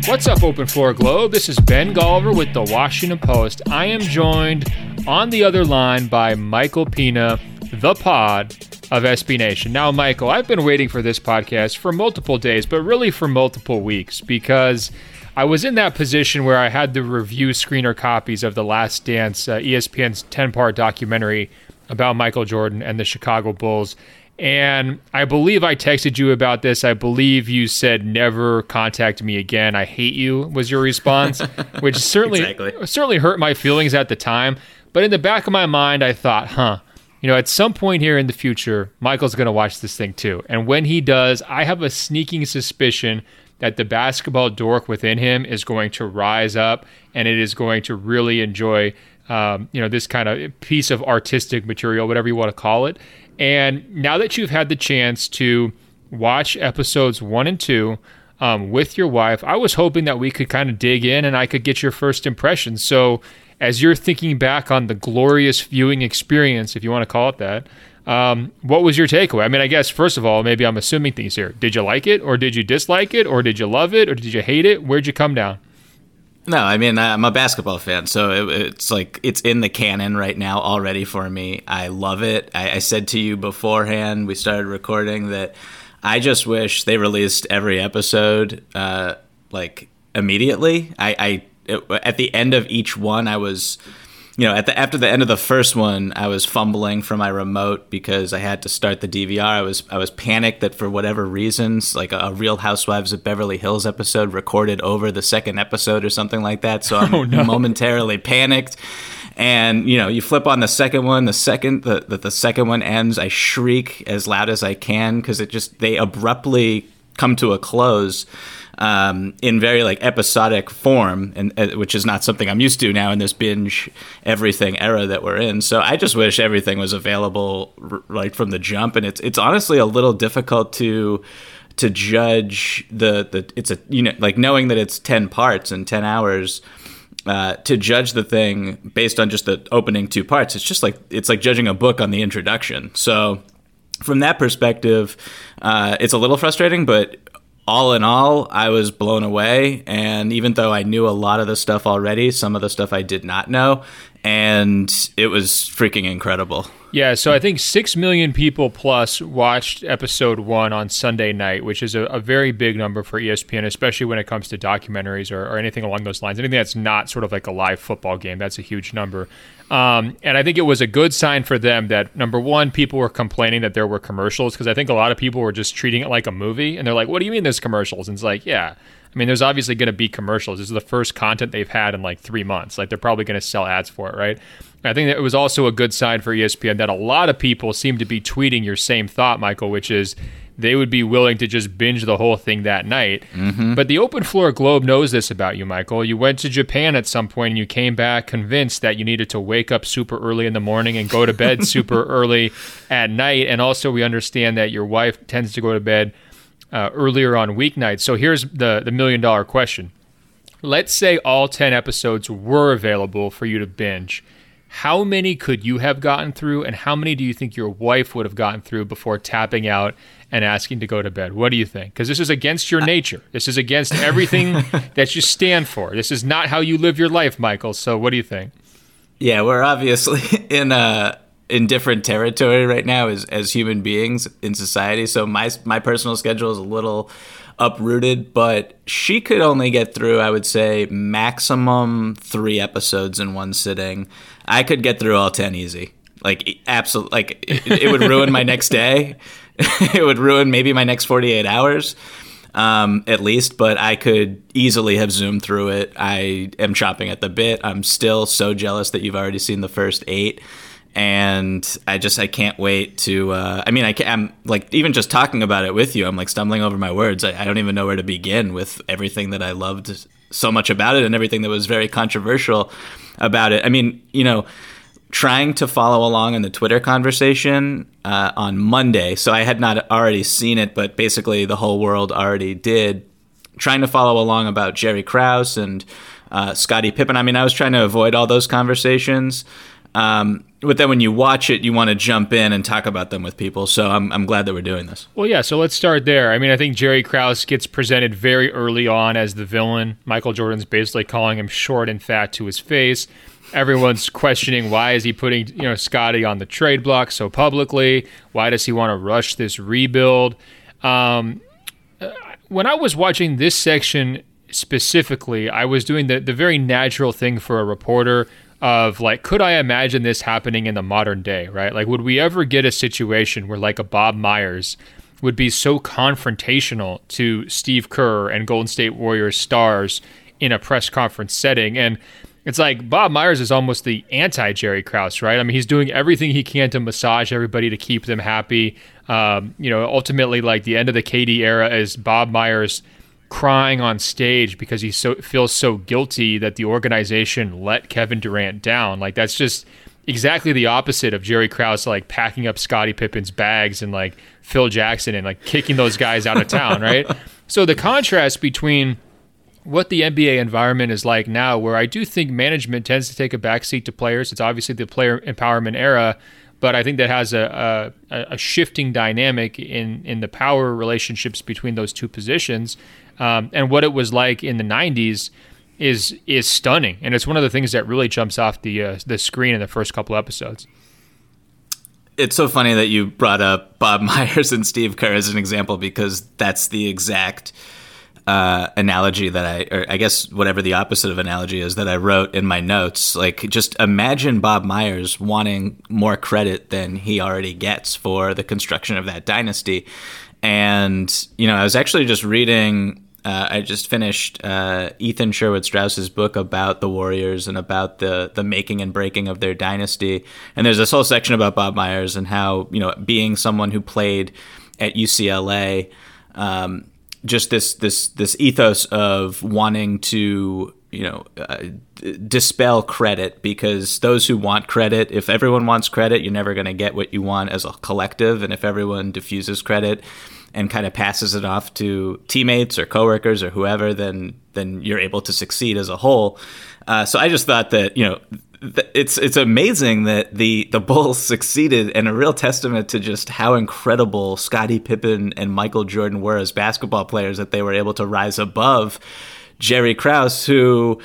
What's up, Open Floor Globe? This is Ben Golliver with the Washington Post. I am joined on the other line by Michael Pina, the pod of SB Nation. Now, Michael, I've been waiting for this podcast for multiple days, but really for multiple weeks, because I was in that position where I had to review screener copies of The Last Dance, ESPN's 10-part documentary about Michael Jordan and the Chicago Bulls. And I believe I texted you about this. I believe you said, never contact me again. I hate you, was your response, which certainly hurt my feelings at the time. But in the back of my mind, I thought, at some point here in the future, Michael's going to watch this thing too. And when he does, I have a sneaking suspicion that the basketball dork within him is going to rise up and it is going to really enjoy this kind of piece of artistic material, whatever you want to call it. And now that you've had the chance to watch episodes 1 and 2 with your wife, I was hoping that we could kind of dig in and I could get your first impressions. So as you're thinking back on the glorious viewing experience, if you want to call it that, what was your takeaway? I mean, I guess, first of all, maybe I'm assuming things here. Did you like it, or did you dislike it, or did you love it, or did you hate it? Where'd you come down? No, I mean, I'm a basketball fan, so it's like it's in the canon right now already for me. I love it. I said to you beforehand, we started recording, that I just wish they released every episode immediately. At the end of each one, I was, after the end of the first one, I was fumbling for my remote because I had to start the DVR. I was panicked that for whatever reasons, like a Real Housewives of Beverly Hills episode recorded over the second episode or something like that. So I'm momentarily panicked. And, you flip on the second one, the second one ends, I shriek as loud as I can because they abruptly come to a close. In very episodic form, and which is not something I'm used to now in this binge everything era that we're in. So I just wish everything was available right from the jump. And it's honestly a little difficult to judge knowing that it's 10 parts and 10 hours. To judge the thing based on just the opening 2 parts, it's like judging a book on the introduction. So from that perspective, it's a little frustrating, but all in all, I was blown away. And even though I knew a lot of the stuff already, some of the stuff I did not know, and it was freaking incredible. Yeah, so I think 6 million people plus watched episode 1 on Sunday night, which is a very big number for ESPN, especially when it comes to documentaries or anything along those lines. Anything that's not sort of like a live football game, that's a huge number. And I think it was a good sign for them that, number one, people were complaining that there were commercials, because I think a lot of people were just treating it like a movie, and they're like, what do you mean there's commercials? And it's like, yeah. I mean, there's obviously going to be commercials. This is the first content they've had in 3 months. They're probably going to sell ads for it, right? I think that it was also a good sign for ESPN that a lot of people seem to be tweeting your same thought, Michael, which is they would be willing to just binge the whole thing that night. Mm-hmm. But the Open Floor Globe knows this about you, Michael. You went to Japan at some point and you came back convinced that you needed to wake up super early in the morning and go to bed super early at night. And also we understand that your wife tends to go to bed earlier on weeknights. So here's the $1 million question. Let's say all 10 episodes were available for you to binge. How many could you have gotten through, and how many do you think your wife would have gotten through before tapping out and asking to go to bed? What do you think? Because this is against your nature. This is against everything that you stand for. This is not how you live your life, Michael. So what do you think? Yeah, we're obviously in different territory right now as human beings in society. So my personal schedule is a little uprooted, but she could only get through, I would say, maximum 3 episodes in one sitting. I could get through all 10 easy. Absolutely. It would ruin my next day. It would ruin maybe my next 48 hours, at least, but I could easily have zoomed through it. I am chomping at the bit. I'm still so jealous that you've already seen the first 8. And I can't wait to, I'm even just talking about it with you, I'm stumbling over my words. I don't even know where to begin with everything that I loved so much about it and everything that was very controversial about it. I mean, trying to follow along in the Twitter conversation on Monday. So I had not already seen it, but basically the whole world already did. Trying to follow along about Jerry Krause and Scottie Pippen. I mean, I was trying to avoid all those conversations. But then when you watch it, you want to jump in and talk about them with people. So I'm glad that we're doing this. Well, yeah, so let's start there. I mean, I think Jerry Krause gets presented very early on as the villain. Michael Jordan's basically calling him short and fat to his face. Everyone's questioning, why is he putting, Scottie on the trade block so publicly? Why does he want to rush this rebuild? When I was watching this section specifically, I was doing the very natural thing for a reporter of like, could I imagine this happening in the modern day, right? Like, would we ever get a situation where like a Bob Myers would be so confrontational to Steve Kerr and Golden State Warriors stars in a press conference setting? And it's like Bob Myers is almost the anti-Jerry Krause, right? I mean, he's doing everything he can to massage everybody to keep them happy. Ultimately, like the end of the KD era is Bob Myers crying on stage because he feels so guilty that the organization let Kevin Durant down. Like, that's just exactly the opposite of Jerry Krause, like packing up Scottie Pippen's bags and like Phil Jackson and like kicking those guys out of town, right? So the contrast between what the NBA environment is like now, where I do think management tends to take a backseat to players. It's obviously the player empowerment era, but I think that has a shifting dynamic in the power relationships between those two positions. And what it was like in the 90s is stunning. And it's one of the things that really jumps off the screen in the first couple episodes. It's so funny that you brought up Bob Myers and Steve Kerr as an example, because that's the exact analogy that I guess whatever the opposite of analogy is that I wrote in my notes. Like, just imagine Bob Myers wanting more credit than he already gets for the construction of that dynasty. And, I was actually just reading, I just finished Ethan Sherwood Strauss's book about the Warriors and about the making and breaking of their dynasty. And there's this whole section about Bob Myers and how, being someone who played at UCLA, just this ethos of wanting to, dispel credit, because those who want credit, if everyone wants credit, you're never going to get what you want as a collective. And if everyone diffuses credit and kind of passes it off to teammates or coworkers or whoever, then you're able to succeed as a whole. So I just thought that, it's amazing that the Bulls succeeded, and a real testament to just how incredible Scottie Pippen and Michael Jordan were as basketball players, that they were able to rise above Jerry Krause, who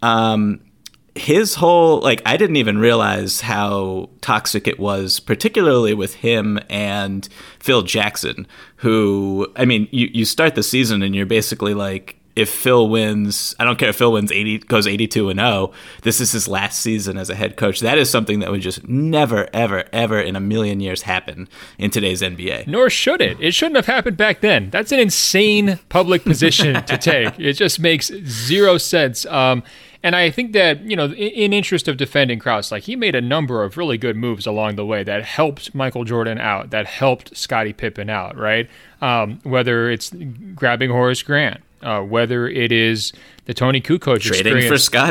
his whole, like, I didn't even realize how toxic it was, particularly with him and Phil Jackson, who, I mean, you start the season and you're basically like, if Phil wins, I don't care if Phil wins 80, goes 82-0, this is his last season as a head coach. That is something that would just never, ever, ever in a million years happen in today's NBA. Nor should it. It shouldn't have happened back then. That's an insane public position to take. It just makes zero sense. And I think that, in interest of defending Krause, like, he made a number of really good moves along the way that helped Michael Jordan out, that helped Scottie Pippen out, right? Whether it's grabbing Horace Grant, whether it is the Tony Kukoc trading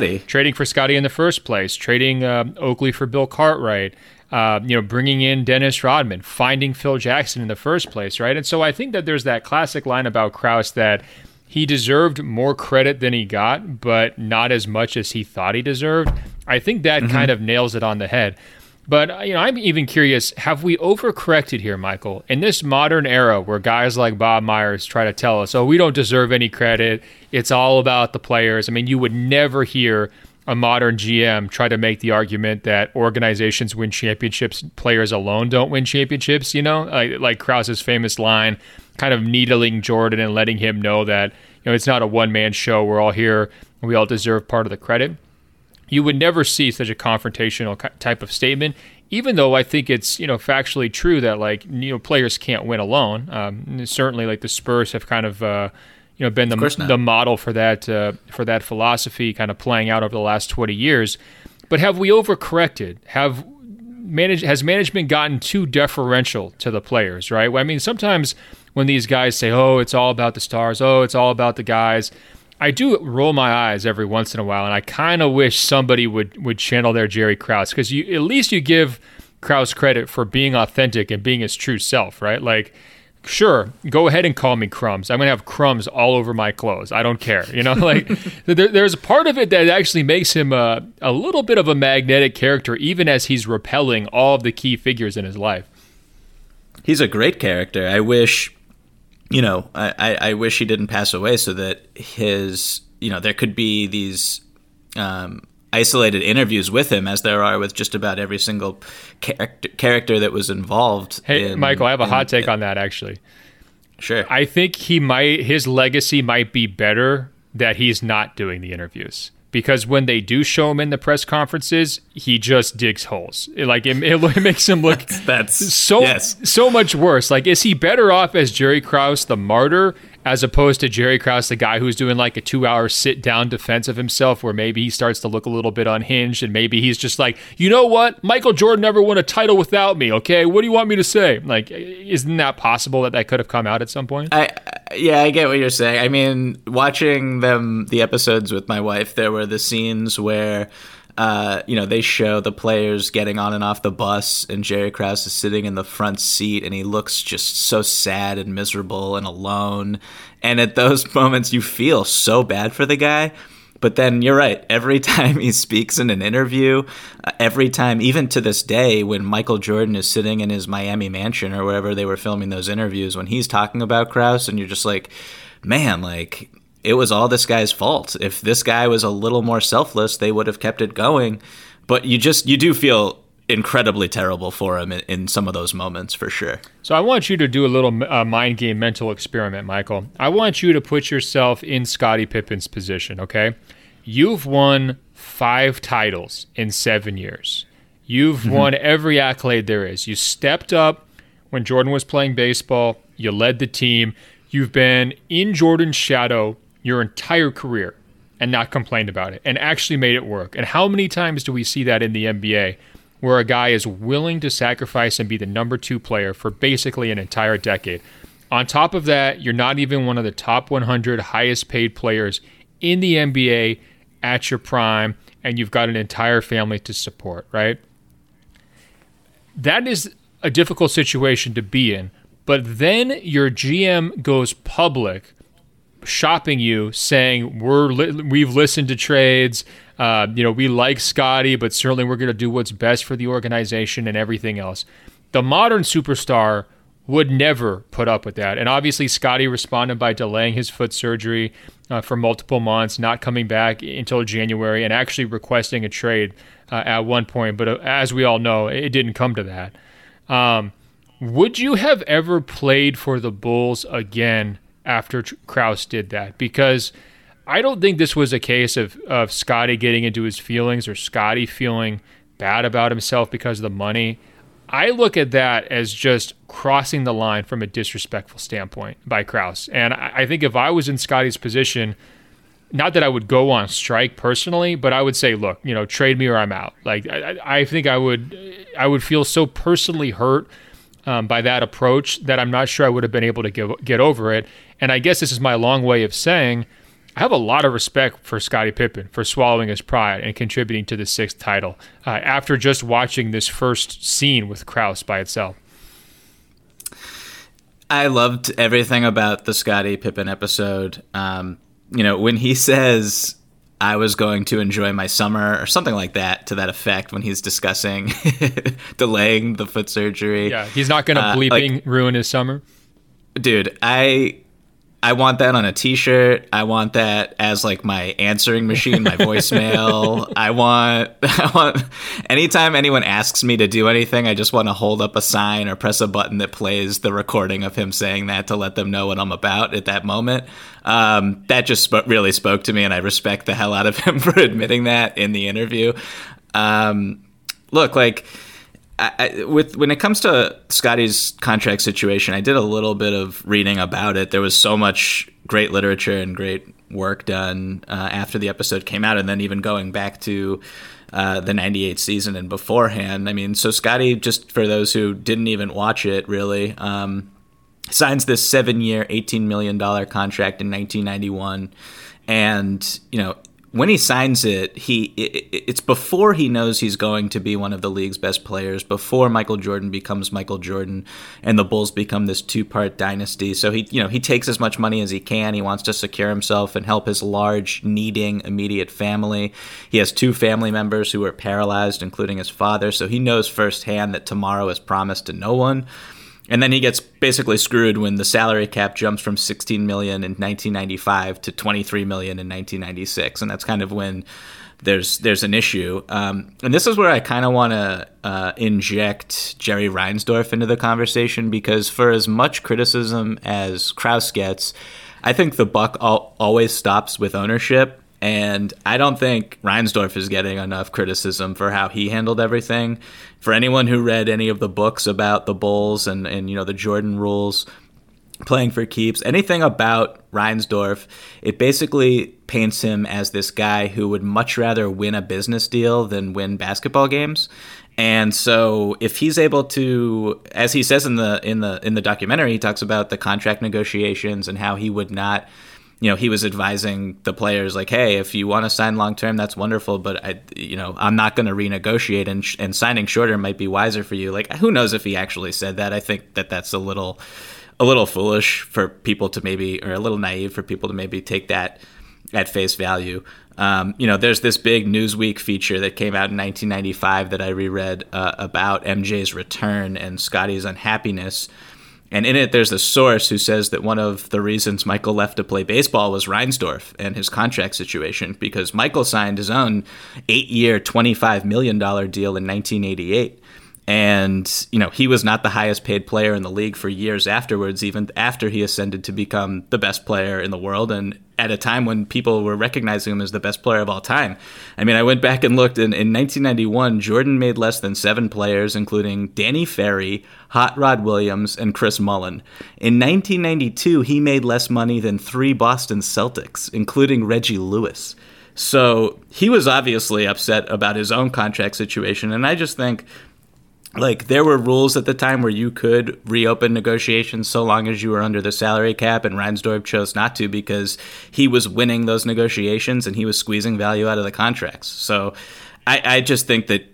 for Scottie in the first place, trading Oakley for Bill Cartwright, bringing in Dennis Rodman, finding Phil Jackson in the first place, right? And so I think that there's that classic line about Krause that he deserved more credit than he got, but not as much as he thought he deserved. I think that kind of nails it on the head. But, I'm even curious, have we overcorrected here, Michael? In this modern era where guys like Bob Myers try to tell us, oh, we don't deserve any credit, it's all about the players. I mean, you would never hear a modern GM try to make the argument that organizations win championships, players alone don't win championships, like Krause's famous line, kind of needling Jordan and letting him know that, it's not a one-man show. We're all here and we all deserve part of the credit. You would never see such a confrontational type of statement, even though I think it's, factually true that, like, players can't win alone. Certainly, like, the Spurs have kind of, been the model for that philosophy kind of playing out over the last 20 years. But have we overcorrected? Has management gotten too deferential to the players, right? I mean, sometimes when these guys say, oh, it's all about the stars, oh, it's all about the guys, I do roll my eyes every once in a while, and I kind of wish somebody would channel their Jerry Krause, because at least you give Krause credit for being authentic and being his true self, right? Like, sure, go ahead and call me Crumbs. I'm going to have crumbs all over my clothes. I don't care. Like there's a part of it that actually makes him a little bit of a magnetic character, even as he's repelling all of the key figures in his life. He's a great character. I wish, I wish he didn't pass away so that there could be these isolated interviews with him, as there are with just about every single character that was involved. Hey, Michael, I have a hot take on that, actually. Sure. I think his legacy might be better that he's not doing the interviews. Because when they do show him in the press conferences, he just digs holes. It makes him look so much worse. Like, is he better off as Jerry Krause, the martyr, as opposed to Jerry Krause, the guy who's doing like a 2-hour sit-down defense of himself, where maybe he starts to look a little bit unhinged, and maybe he's just like, you know what? Michael Jordan never won a title without me, okay? What do you want me to say? Like, isn't that possible that could have come out at some point? Yeah, I get what you're saying. I mean, watching the episodes with my wife, there were the scenes where, they show the players getting on and off the bus, and Jerry Krause is sitting in the front seat, and he looks just so sad and miserable and alone. And at those moments, you feel so bad for the guy. But then you're right. Every time he speaks in an interview, every time, even to this day, when Michael Jordan is sitting in his Miami mansion or wherever they were filming those interviews, when he's talking about Krause, and you're just like, man, like, it was all this guy's fault. If this guy was a little more selfless, they would have kept it going. But you do feel incredibly terrible for him in some of those moments, for sure. So I want you to do a little mind game mental experiment, Michael. I want you to put yourself in Scottie Pippen's position, okay? You've won 5 titles in 7 years. You've won every accolade there is. You stepped up when Jordan was playing baseball. You led the team. You've been in Jordan's shadow your entire career and not complained about it and actually made it work. And how many times do we see that in the NBA, where a guy is willing to sacrifice and be the number 2 player for basically an entire decade? On top of that, you're not even one of the top 100 highest paid players in the NBA at your prime, and you've got an entire family to support, right? That is a difficult situation to be in. But then your GM goes public, shopping you, saying we've listened to trades. We like Scottie, but certainly we're going to do what's best for the organization and everything else. The modern superstar would never put up with that. And obviously Scottie responded by delaying his foot surgery for multiple months, not coming back until January, and actually requesting a trade at one point. But as we all know, it didn't come to that. Would you have ever played for the Bulls again after Krause did that? Because I don't think this was a case of Scottie getting into his feelings or Scottie feeling bad about himself because of the money. I look at that as just crossing the line from a disrespectful standpoint by Krause. And I think if I was in Scottie's position, not that I would go on strike personally, but I would say, look, trade me or I'm out. Like, I think I would feel so personally hurt by that approach that I'm not sure I would have been able to get over it. And I guess this is my long way of saying I have a lot of respect for Scottie Pippen for swallowing his pride and contributing to the 6th title after just watching this first scene with Krause by itself. I loved everything about the Scottie Pippen episode. When he says, I was going to enjoy my summer or something like that, to that effect, when he's discussing delaying the foot surgery. Yeah, he's not going to ruin his summer. Dude, I want that on a t-shirt. I want that as like my answering machine, my voicemail. I want anytime anyone asks me to do anything, I just want to hold up a sign or press a button that plays the recording of him saying that to let them know what I'm about at that moment. That just really spoke to me, and I respect the hell out of him for admitting that in the interview. Look, like, when it comes to Scottie's contract situation, I did a little bit of reading about it. There was so much great literature and great work done after the episode came out, and then even going back to the 98 season and beforehand. I mean, so Scottie, just for those who didn't even watch it, really, signs this 7-year, $18 million contract in 1991. And, when he signs it, it's before he knows he's going to be one of the league's best players, before Michael Jordan becomes Michael Jordan and the Bulls become this two-part dynasty. So he takes as much money as he can. He wants to secure himself and help his large, needing, immediate family. He has 2 family members who are paralyzed, including his father. So he knows firsthand that tomorrow is promised to no one. And then he gets basically screwed when the salary cap jumps from $16 million in 1995 to $23 million in 1996, and that's kind of when there's an issue. And this is where I kind of want to inject Jerry Reinsdorf into the conversation, because for as much criticism as Krause gets, I think the buck always stops with ownership. And I don't think Reinsdorf is getting enough criticism for how he handled everything. For anyone who read any of the books about the Bulls and the Jordan rules, playing for keeps, anything about Reinsdorf, it basically paints him as this guy who would much rather win a business deal than win basketball games. And so if he's able to, as he says in the documentary, he talks about the contract negotiations and how he would not, he was advising the players like, hey, if you want to sign long term, that's wonderful, but I'm not going to renegotiate, and signing shorter might be wiser for you. Like, who knows if he actually said that? I think that's a little foolish for people to maybe, or a little naive for people to maybe take that at face value. There's this big Newsweek feature that came out in 1995 that I reread about MJ's return and Scotty's unhappiness. And in it, there's a source who says that one of the reasons Michael left to play baseball was Reinsdorf and his contract situation, because Michael signed his own 8-year, $25 million deal in 1988. And, he was not the highest paid player in the league for years afterwards, even after he ascended to become the best player in the world, and at a time when people were recognizing him as the best player of all time. I mean, I went back and looked, in 1991, Jordan made less than 7 players, including Danny Ferry, Hot Rod Williams, and Chris Mullin. In 1992, he made less money than 3 Boston Celtics, including Reggie Lewis. So he was obviously upset about his own contract situation, and I just think, like, there were rules at the time where you could reopen negotiations so long as you were under the salary cap, and Reinsdorf chose not to because he was winning those negotiations and he was squeezing value out of the contracts. So I just think that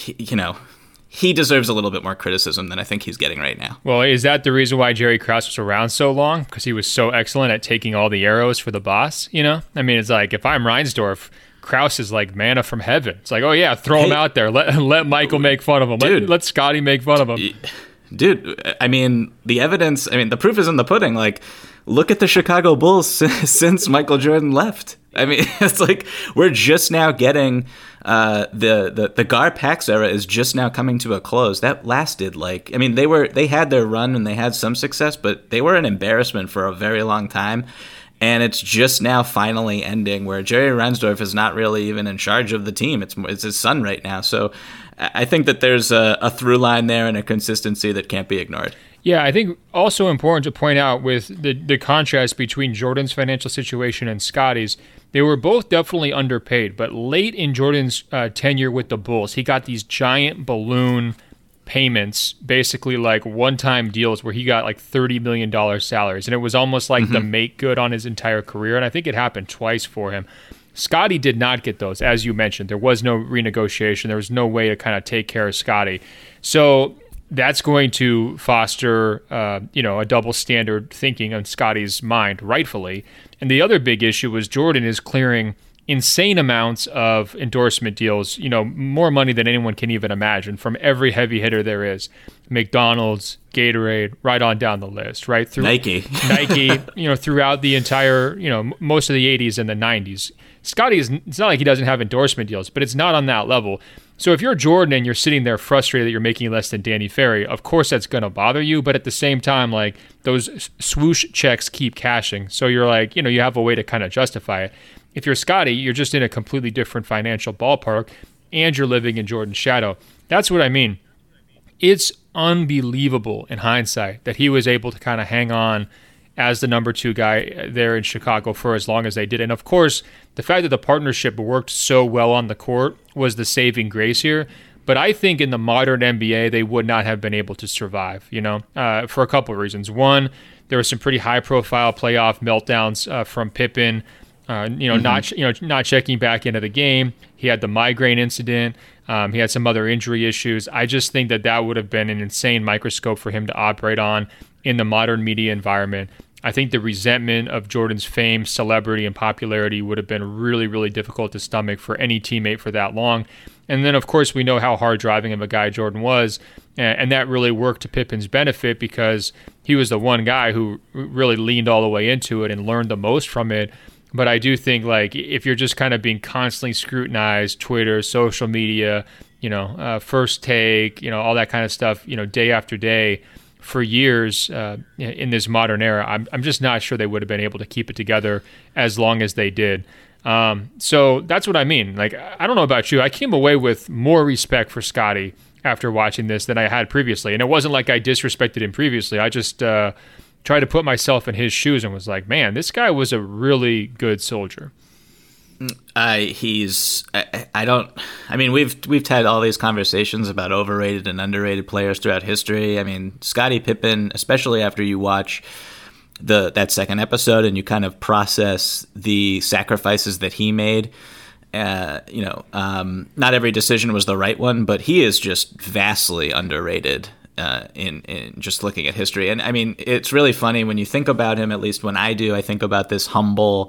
he deserves a little bit more criticism than I think he's getting right now. Well, is that the reason why Jerry Krause was around so long? Because he was so excellent at taking all the arrows for the boss, I mean, it's like, if I'm Reinsdorf, Krause is like manna from heaven. It's like, oh yeah, throw him out there. Let Michael make fun of him. Let Scotty make fun of him. Dude, I mean, the proof is in the pudding. Like, look at the Chicago Bulls since Michael Jordan left. I mean, it's like we're just now getting the Gar Pax era is just now coming to a close. That lasted they had their run and they had some success, but they were an embarrassment for a very long time. And it's just now finally ending, where Jerry Reinsdorf is not really even in charge of the team. It's his son right now. So I think that there's a through line there and a consistency that can't be ignored. Yeah, I think also important to point out with the contrast between Jordan's financial situation and Scotty's, they were both definitely underpaid. But late in Jordan's tenure with the Bulls, he got these giant balloon payments, basically like one-time deals where he got like $30 million salaries, and it was almost like the make good on his entire career, and I think it happened twice for him. Scotty did not get those, as you mentioned. There was no renegotiation. There was no way to kind of take care of Scotty. So that's going to foster a double standard thinking on Scotty's mind, rightfully. And the other big issue was Jordan is clearing insane amounts of endorsement deals, more money than anyone can even imagine from every heavy hitter there is. McDonald's, Gatorade, right on down the list, right? Nike, throughout the entire, most of the 80s and the 90s. Scotty it's not like he doesn't have endorsement deals, but it's not on that level. So if you're Jordan and you're sitting there frustrated that you're making less than Danny Ferry, of course that's going to bother you. But at the same time, like, those swoosh checks keep cashing. So you're like, you have a way to kind of justify it. If you're Scotty, you're just in a completely different financial ballpark, and you're living in Jordan's shadow. That's what I mean. It's unbelievable in hindsight that he was able to kind of hang on as the number 2 guy there in Chicago for as long as they did. And of course, the fact that the partnership worked so well on the court was the saving grace here. But I think in the modern NBA, they would not have been able to survive, for a couple of reasons. One, there were some pretty high-profile playoff meltdowns from Pippen not checking back into the game. He had the migraine incident. He had some other injury issues. I just think that would have been an insane microscope for him to operate on in the modern media environment. I think the resentment of Jordan's fame, celebrity, and popularity would have been really, really difficult to stomach for any teammate for that long. And then, of course, we know how hard driving of a guy Jordan was, and that really worked to Pippen's benefit because he was the one guy who really leaned all the way into it and learned the most from it. But I do think, like, if you're just kind of being constantly scrutinized, Twitter, social media, First Take, all that kind of stuff, day after day for years in this modern era, I'm just not sure they would have been able to keep it together as long as they did. So that's what I mean. Like, I don't know about you. I came away with more respect for Scottie after watching this than I had previously. And it wasn't like I disrespected him previously. I just tried to put myself in his shoes and was like, man, this guy was a really good soldier. We've had all these conversations about overrated and underrated players throughout history. I mean, Scottie Pippen, especially after you watch that second episode and you kind of process the sacrifices that he made. Not every decision was the right one, but he is just vastly underrated in just looking at history. And I mean, it's really funny when you think about him. At least when I do, I think about this humble.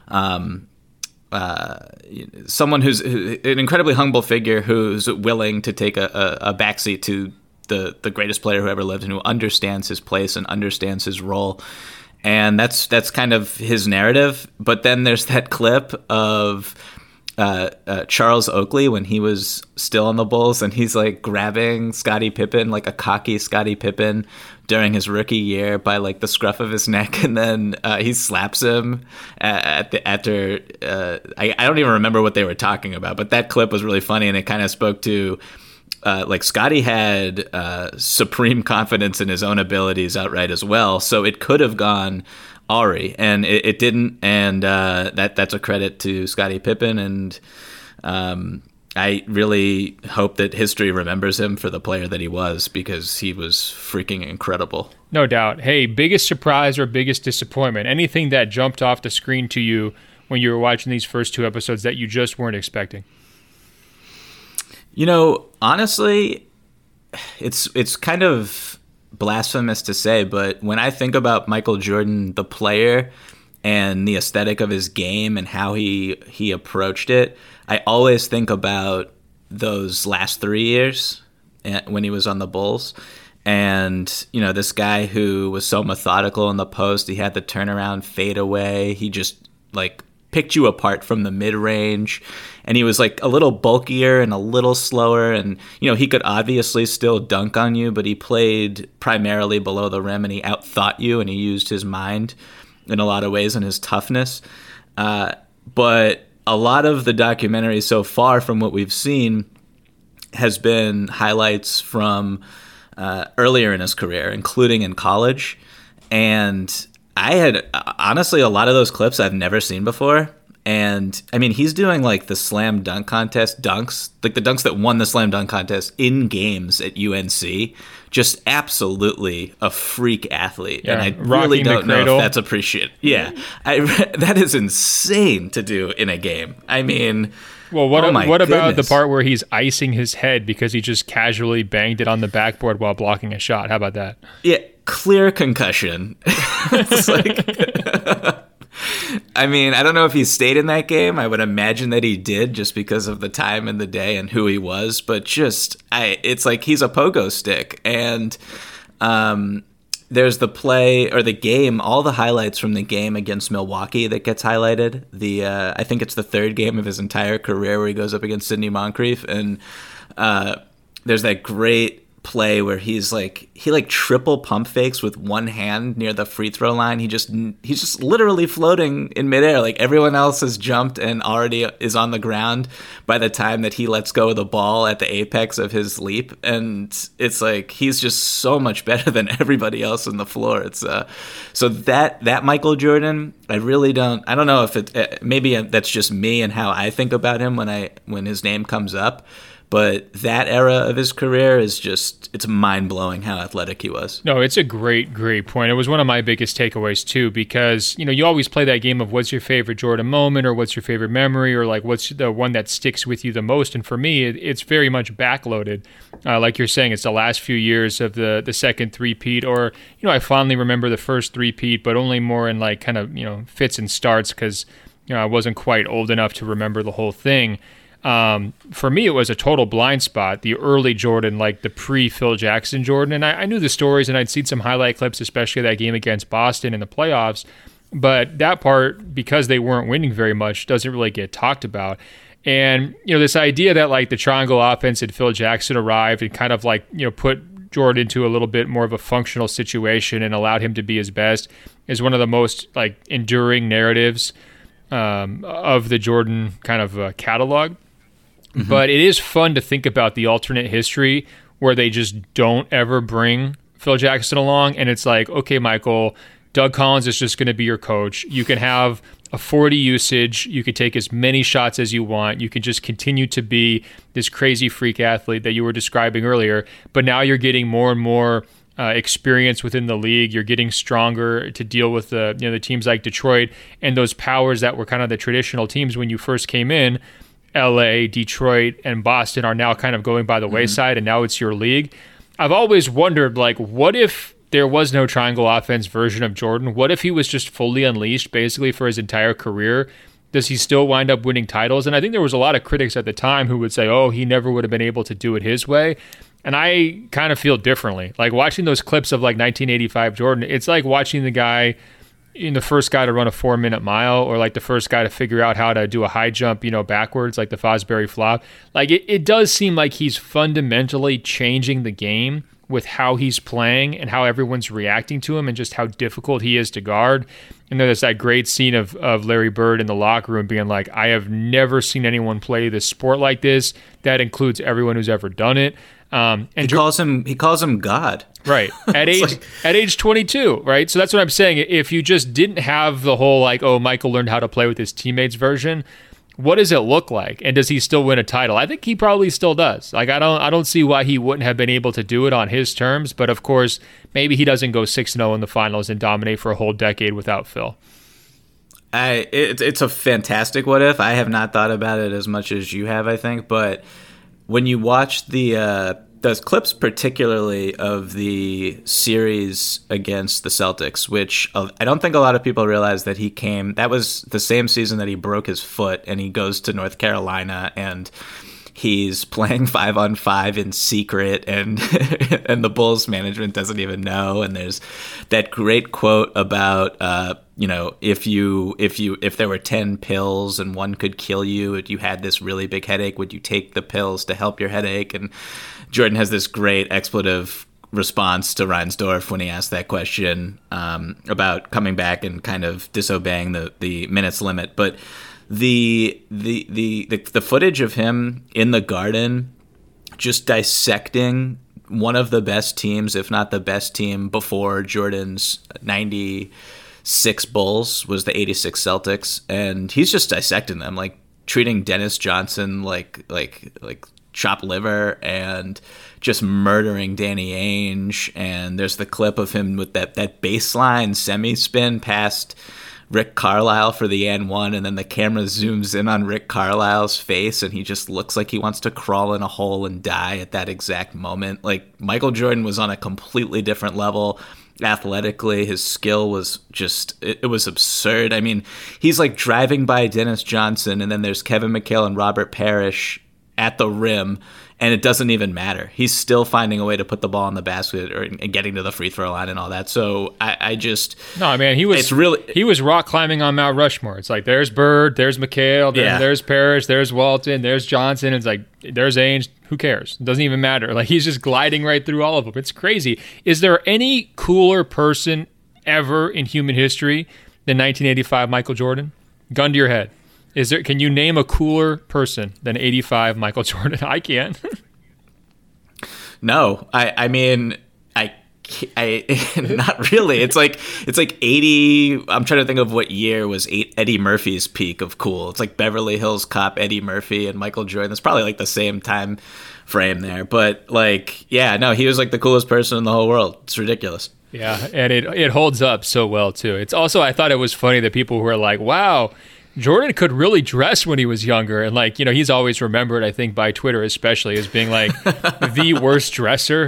Someone who's an incredibly humble figure who's willing to take a backseat to the greatest player who ever lived and who understands his place and understands his role. And that's kind of his narrative. But then there's that clip of Charles Oakley when he was still on the Bulls, and he's like grabbing Scottie Pippen, like a cocky Scottie Pippen during his rookie year by like the scruff of his neck, and then he slaps him after I don't even remember what they were talking about, but that clip was really funny, and it kind of spoke to like Scottie had supreme confidence in his own abilities outright as well, so it could have gone Ari, and it didn't, and that's a credit to Scottie Pippen, and I really hope that history remembers him for the player that he was, because he was freaking incredible. No doubt. Hey, biggest surprise or biggest disappointment? Anything that jumped off the screen to you when you were watching these first two episodes that you just weren't expecting? Honestly, it's kind of blasphemous to say, but when I think about Michael Jordan, the player, and the aesthetic of his game and how he approached it, I always think about those last 3 years when he was on the Bulls. And, this guy who was so methodical in the post, he had the turnaround fade away. He just like picked you apart from the mid-range, and he was like a little bulkier and a little slower, and he could obviously still dunk on you, but he played primarily below the rim, and he outthought you, and he used his mind in a lot of ways and his toughness. But a lot of the documentary so far from what we've seen has been highlights from earlier in his career, including in college, and I had, honestly, a lot of those clips I've never seen before. And, I mean, he's doing, like, the slam dunk contest dunks, like the dunks that won the slam dunk contest in games at UNC. Just absolutely a freak athlete. Yeah, and I really don't know if that's appreciated. Yeah, that is insane to do in a game. I mean... Well, what about the part where he's icing his head because he just casually banged it on the backboard while blocking a shot? How about that? Yeah, clear concussion. It's like... I mean, I don't know if he stayed in that game. I would imagine that he did, just because of the time and the day and who he was. But it's like he's a pogo stick. And there's the play or the game, all the highlights from the game against Milwaukee that gets highlighted. I think it's the third game of his entire career where he goes up against Sidney Moncrief, and there's that great play where he triple pump fakes with one hand near the free throw line. He's just literally floating in midair. Like, everyone else has jumped and already is on the ground by the time that he lets go of the ball at the apex of his leap. And it's like, he's just so much better than everybody else on the floor. It's so that Michael Jordan, I don't know if maybe that's just me and how I think about him when his name comes up. But that era of his career is just, it's mind-blowing how athletic he was. No, it's a great point. It was one of my biggest takeaways too, because, you always play that game of what's your favorite Jordan moment, or what's your favorite memory, or like what's the one that sticks with you the most. And for me, it's very much backloaded. Like you're saying, it's the last few years of the second three-peat, or, I fondly remember the first three-peat, but only more in like kind of, fits and starts, because, I wasn't quite old enough to remember the whole thing. For me, it was a total blind spot, the early Jordan, like the pre-Phil Jackson Jordan. And I knew the stories, and I'd seen some highlight clips, especially that game against Boston in the playoffs. But that part, because they weren't winning very much, doesn't really get talked about. And, this idea that like the triangle offense and Phil Jackson arrived and kind of like, put Jordan into a little bit more of a functional situation and allowed him to be his best is one of the most like enduring narratives of the Jordan kind of catalog. Mm-hmm. But it is fun to think about the alternate history where they just don't ever bring Phil Jackson along. And it's like, okay, Michael, Doug Collins is just going to be your coach. You can have a 40 usage. You can take as many shots as you want. You can just continue to be this crazy freak athlete that you were describing earlier. But now you're getting more and more experience within the league. You're getting stronger to deal with the teams like Detroit and those powers that were kind of the traditional teams when you first came in. LA, Detroit, and Boston are now kind of going by the wayside, and now it's your league. I've always wondered, like, what if there was no triangle offense version of Jordan? What if he was just fully unleashed basically for his entire career? Does he still wind up winning titles? And I think there was a lot of critics at the time who would say, oh, he never would have been able to do it his way. And I kind of feel differently. Like watching those clips of like 1985 Jordan, it's like watching the guy the first guy to run a 4-minute mile, or like the first guy to figure out how to do a high jump, backwards, like the Fosbury flop. Like it does seem like he's fundamentally changing the game with how he's playing and how everyone's reacting to him and just how difficult he is to guard. And there's that great scene of Larry Bird in the locker room being like, I have never seen anyone play this sport like this. That includes everyone who's ever done it. And he calls him God. Right. At age 22, right? So that's what I'm saying. If you just didn't have the whole like, oh, Michael learned how to play with his teammates version, what does it look like? And does he still win a title? I think he probably still does. Like I don't see why he wouldn't have been able to do it on his terms, but of course, maybe he doesn't go 6-0 in the finals and dominate for a whole decade without Phil. It's a fantastic what if. I have not thought about it as much as you have, I think, but when you watch those clips, particularly of the series against the Celtics, which I don't think a lot of people realize that that was the same season that he broke his foot and he goes to North Carolina and he's playing 5-on-5 in secret and and the Bulls management doesn't even know. And there's that great quote about, if there were 10 pills and one could kill you, and you had this really big headache, would you take the pills to help your headache? And Jordan has this great expletive response to Reinsdorf when he asked that question about coming back and kind of disobeying the minutes limit. But the footage of him in the Garden just dissecting one of the best teams, if not the best team before Jordan's 96 Bulls, was the 86 Celtics, and he's just dissecting them, like treating Dennis Johnson like chopped liver and just murdering Danny Ainge. And there's the clip of him with that baseline semi-spin past Rick Carlisle for the and one, and then the camera zooms in on Rick Carlisle's face and he just looks like he wants to crawl in a hole and die at that exact moment. Like, Michael Jordan was on a completely different level athletically. His skill was just, it was absurd. I mean, he's like driving by Dennis Johnson, and then there's Kevin McHale and Robert Parrish at the rim, and it doesn't even matter. He's still finding a way to put the ball in the basket and getting to the free throw line and all that. So he was rock climbing on Mount Rushmore. It's like, there's Bird, there's McHale, there's Parrish, there's Walton, there's Johnson. It's like, there's Ainge. Who cares? It doesn't even matter. Like, he's just gliding right through all of them. It's crazy. Is there any cooler person ever in human history than 1985 Michael Jordan? Gun to your head. Can you name a cooler person than 85 Michael Jordan? I can't. No, I mean, I not really. It's like 80. I'm trying to think of what year was Eddie Murphy's peak of cool. It's like Beverly Hills Cop, Eddie Murphy, and Michael Jordan. It's probably like the same time frame there. But like, yeah, no, he was like the coolest person in the whole world. It's ridiculous. Yeah, and it holds up so well too. It's also, I thought it was funny that people who are like, wow, Jordan could really dress when he was younger. And like, he's always remembered, I think, by Twitter especially, as being like the worst dresser,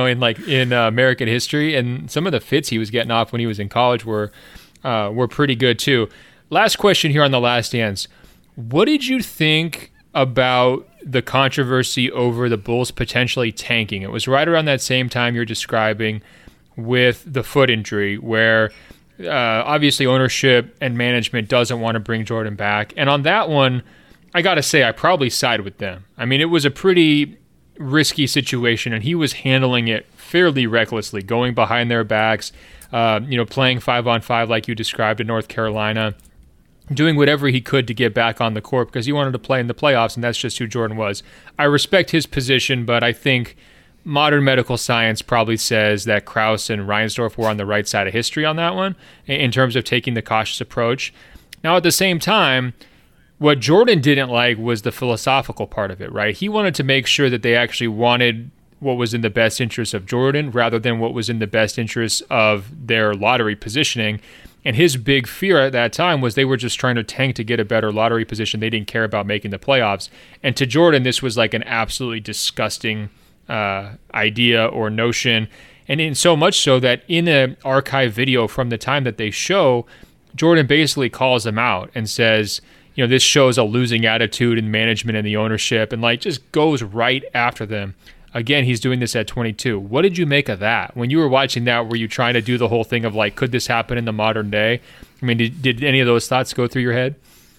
in American history. And some of the fits he was getting off when he was in college were pretty good too. Last question here on The Last Dance. What did you think about the controversy over the Bulls potentially tanking? It was right around that same time you're describing with the foot injury, where obviously ownership and management doesn't want to bring Jordan back. And on that one, I got to say, I probably side with them. I mean, it was a pretty risky situation, and he was handling it fairly recklessly, going behind their backs, playing 5-on-5 like you described in North Carolina, doing whatever he could to get back on the court because he wanted to play in the playoffs, and that's just who Jordan was. I respect his position, but I think modern medical science probably says that Krause and Reinsdorf were on the right side of history on that one in terms of taking the cautious approach. Now, at the same time, what Jordan didn't like was the philosophical part of it, right? He wanted to make sure that they actually wanted what was in the best interest of Jordan rather than what was in the best interest of their lottery positioning. And his big fear at that time was they were just trying to tank to get a better lottery position. They didn't care about making the playoffs. And to Jordan, this was like an absolutely disgusting idea or notion, and in so much so that in an archive video from the time that they show, Jordan basically calls them out and says, this shows a losing attitude in management and the ownership, and like just goes right after them. Again, he's doing this at 22. What did you make of that? When you were watching that, were you trying to do the whole thing of like, could this happen in the modern day? I mean, did any of those thoughts go through your head?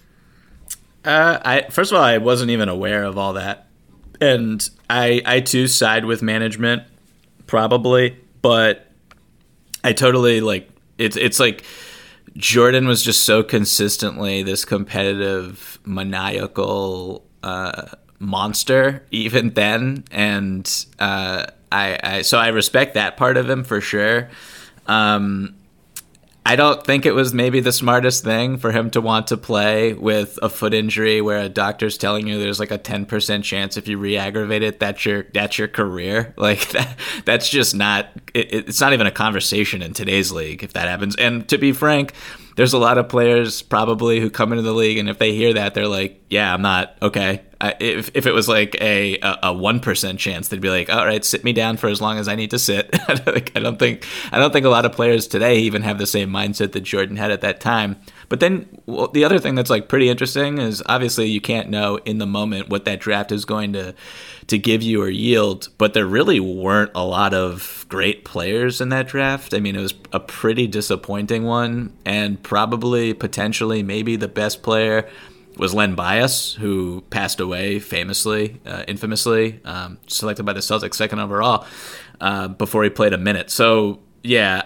First of all, I wasn't even aware of all that. And I too side with management, probably, but I totally it's like Jordan was just so consistently this competitive, maniacal monster even then, and so I respect that part of him for sure. I don't think it was maybe the smartest thing for him to want to play with a foot injury where a doctor's telling you there's like a 10% chance if you re-aggravate it, that's your career. Like that's just not, it's not even a conversation in today's league if that happens. And to be frank, there's a lot of players probably who come into the league, and if they hear that, they're like, yeah, I'm not, okay. If it was like a 1% chance, they'd be like, all right, sit me down for as long as I need to sit. I don't think a lot of players today even have the same mindset that Jordan had at that time. But then the other thing that's like pretty interesting is obviously you can't know in the moment what that draft is going to give you or yield, but there really weren't a lot of great players in that draft. I mean, it was a pretty disappointing one, and probably potentially maybe the best player was Len Bias, who passed away famously, infamously, selected by the Celtics second overall before he played a minute. So yeah,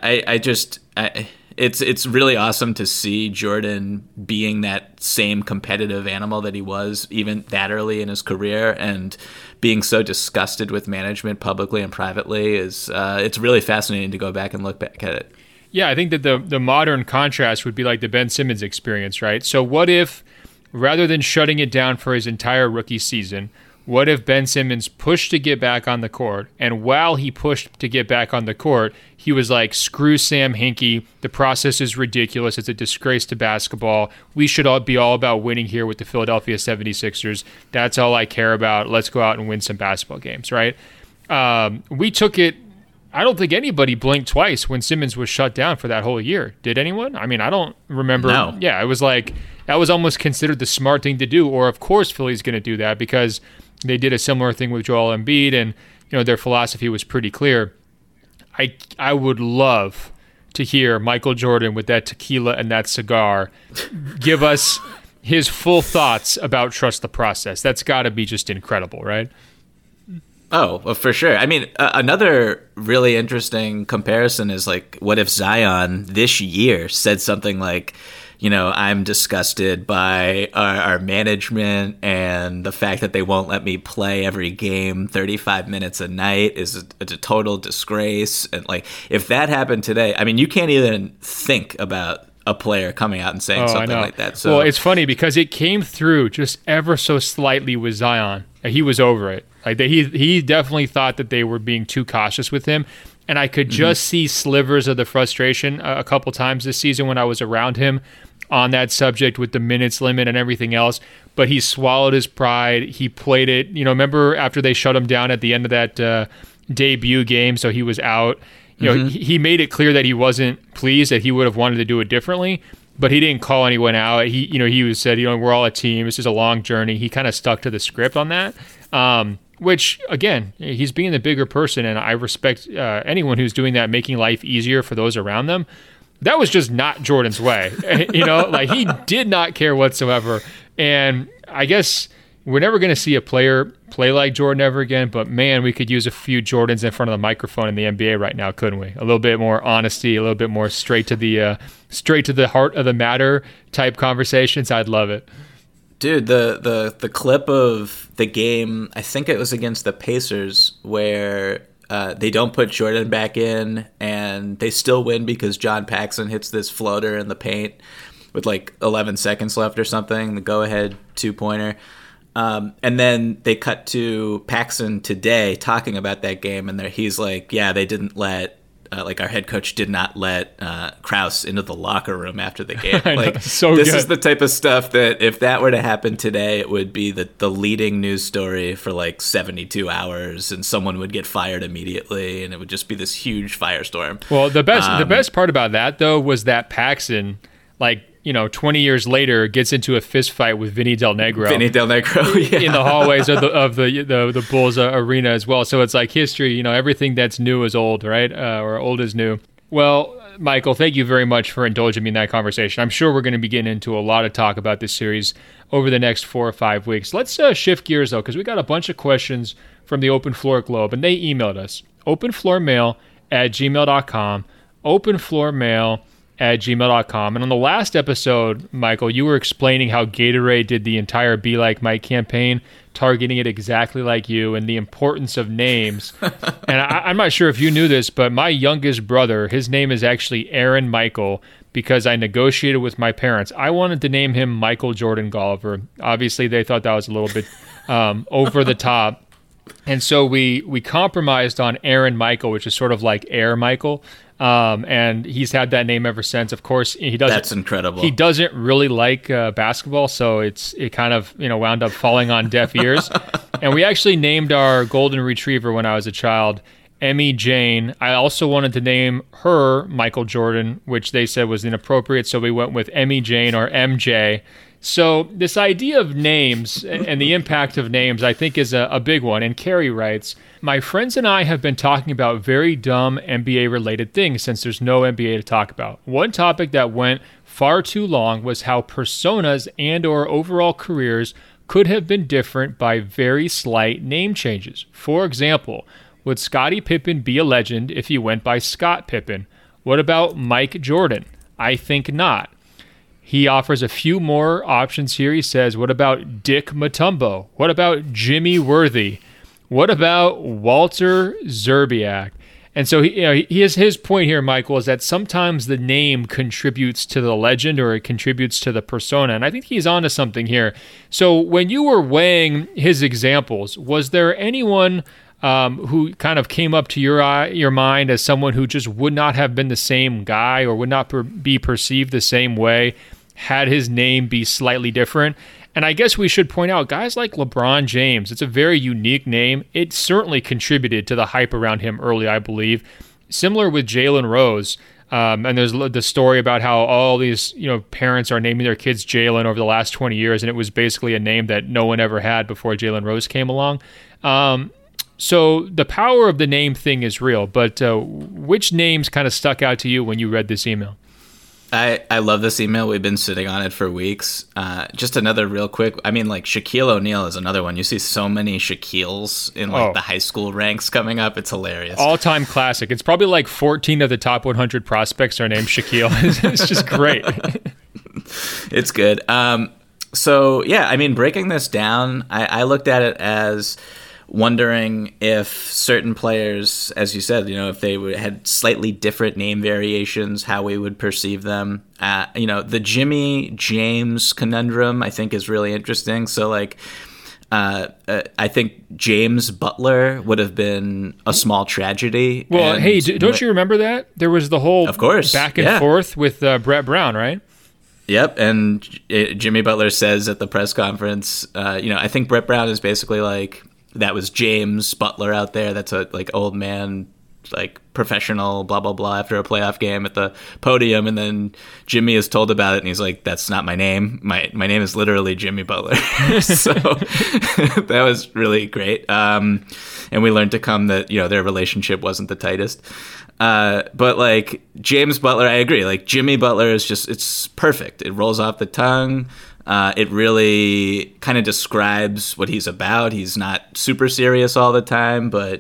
it's really awesome to see Jordan being that same competitive animal that he was even that early in his career, and being so disgusted with management publicly and privately is it's really fascinating to go back and look back at it. Yeah, I think that the modern contrast would be like the Ben Simmons experience, right? So what if, rather than shutting it down for his entire rookie season, what if Ben Simmons pushed to get back on the court, and while he pushed to get back on the court, he was like, screw Sam Hinkie, the process is ridiculous, it's a disgrace to basketball, we should all be all about winning here with the Philadelphia 76ers, that's all I care about, let's go out and win some basketball games, right? We took it, I don't think anybody blinked twice when Simmons was shut down for that whole year. Did anyone? I mean, I don't remember. No. Yeah, it was like, that was almost considered the smart thing to do, or of course Philly's going to do that because they did a similar thing with Joel Embiid, and their philosophy was pretty clear. I would love to hear Michael Jordan with that tequila and that cigar give us his full thoughts about trust the process. That's got to be just incredible, right? Oh, well, for sure. I mean, another really interesting comparison is like, what if Zion this year said something like, I'm disgusted by our management, and the fact that they won't let me play every game 35 minutes a night is a total disgrace. And like, if that happened today, I mean, you can't even think about a player coming out and saying something like that. So, well, it's funny because it came through just ever so slightly with Zion. He was over it. Like he definitely thought that they were being too cautious with him. And I could just see slivers of the frustration a couple times this season when I was around him on that subject with the minutes limit and everything else. But he swallowed his pride. He played it. Remember after they shut him down at the end of that debut game, so he was out. He made it clear that he wasn't pleased, that he would have wanted to do it differently, but he didn't call anyone out. He said, we're all a team. This is a long journey. He kind of stuck to the script on that, which, again, he's being the bigger person, and I respect anyone who's doing that, making life easier for those around them. That was just not Jordan's way. Like he did not care whatsoever. And I guess we're never going to see a player play like Jordan ever again, but man, we could use a few Jordans in front of the microphone in the NBA right now, couldn't we? A little bit more honesty, a little bit more straight to the heart of the matter type conversations. I'd love it. Dude, the clip of the game, I think it was against the Pacers, where they don't put Jordan back in and they still win because John Paxson hits this floater in the paint with like 11 seconds left or something, the go-ahead two-pointer. And then they cut to Paxson today talking about that game, and he's like, yeah, they didn't let, our head coach did not let Krause into the locker room after the game. Like, so this good. is the type of stuff that if that were to happen today, it would be the leading news story for like 72 hours, and someone would get fired immediately, and it would just be this huge firestorm. Well, the best part about that, though, was that Paxson, 20 years later, gets into a fist fight with Vinny Del Negro. Yeah. In the hallways of the Bulls arena as well. So it's like history, everything that's new is old, right? Or old is new. Well, Michael, thank you very much for indulging me in that conversation. I'm sure we're going to be getting into a lot of talk about this series over the next 4 or 5 weeks. Let's shift gears, though, because we got a bunch of questions from the Open Floor Globe, and they emailed us. openfloormail@gmail.com. openfloormail@gmail.com. And on the last episode, Michael, you were explaining how Gatorade did the entire Be Like Mike campaign, targeting it exactly like you, and the importance of names. And I'm not sure if you knew this, but my youngest brother, his name is actually Aaron Michael, because I negotiated with my parents. I wanted to name him Michael Jordan Golliver. Obviously, they thought that was a little bit over the top. And so we compromised on Aaron Michael, which is sort of like Air Michael. And he's had that name ever since. Of course, he doesn't. That's incredible. He doesn't really like basketball, so it kind of wound up falling on deaf ears. And we actually named our golden retriever when I was a child Emmy Jane. I also wanted to name her Michael Jordan, which they said was inappropriate, so we went with Emmy Jane or MJ. So this idea of names and the impact of names, I think, is a big one. And Carrie writes, my friends and I have been talking about very dumb NBA-related things since there's no NBA to talk about. One topic that went far too long was how personas and or overall careers could have been different by very slight name changes. For example, would Scottie Pippen be a legend if he went by Scott Pippen? What about Mike Jordan? I think not. He offers a few more options here. He says, what about Dick Mutombo? What about Jimmy Worthy? What about Walter Zerbiak? And so his point here, Michael, is that sometimes the name contributes to the legend or it contributes to the persona. And I think he's onto something here. So when you were weighing his examples, was there anyone who kind of came up to your mind as someone who just would not have been the same guy or would not be perceived the same way had his name be slightly different? And I guess we should point out guys like LeBron James. It's a very unique name. It certainly contributed to the hype around him early, I believe. Similar with Jalen Rose. And there's the story about how all these parents are naming their kids Jalen over the last 20 years, and it was basically a name that no one ever had before Jalen Rose came along. So the power of the name thing is real, but which names kind of stuck out to you when you read this email? I love this email. We've been sitting on it for weeks. Just another real quick. I mean, like Shaquille O'Neal is another one. You see so many Shaquilles in the high school ranks coming up. It's hilarious. All-time classic. It's probably like 14 of the top 100 prospects are named Shaquille. It's just great. It's good. So yeah, I mean, breaking this down, I looked at it as wondering if certain players, as you said, if they had slightly different name variations, how we would perceive them. The Jimmy James conundrum, I think, is really interesting. So like, I think James Butler would have been a small tragedy. Well, and hey, don't you remember that? There was the whole of course, back and forth with Brett Brown, right? Yep, and Jimmy Butler says at the press conference, I think Brett Brown is basically like, that was James Butler out there. That's a like old man, like professional, blah, blah, blah, after a playoff game at the podium. And then Jimmy is told about it and he's like, that's not my name. My name is literally Jimmy Butler. So that was really great. And we learned to come that, their relationship wasn't the tightest. But like James Butler, I agree. Like Jimmy Butler is just, it's perfect. It rolls off the tongue. It really kind of describes what he's about. He's not super serious all the time, but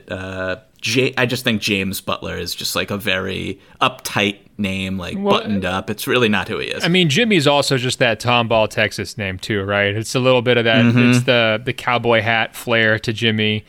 I just think James Butler is just like a very uptight name, like buttoned up. It's really not who he is. I mean, Jimmy's also just that Tomball, Texas name too, right? It's a little bit of that. Mm-hmm. It's the cowboy hat flair to Jimmy.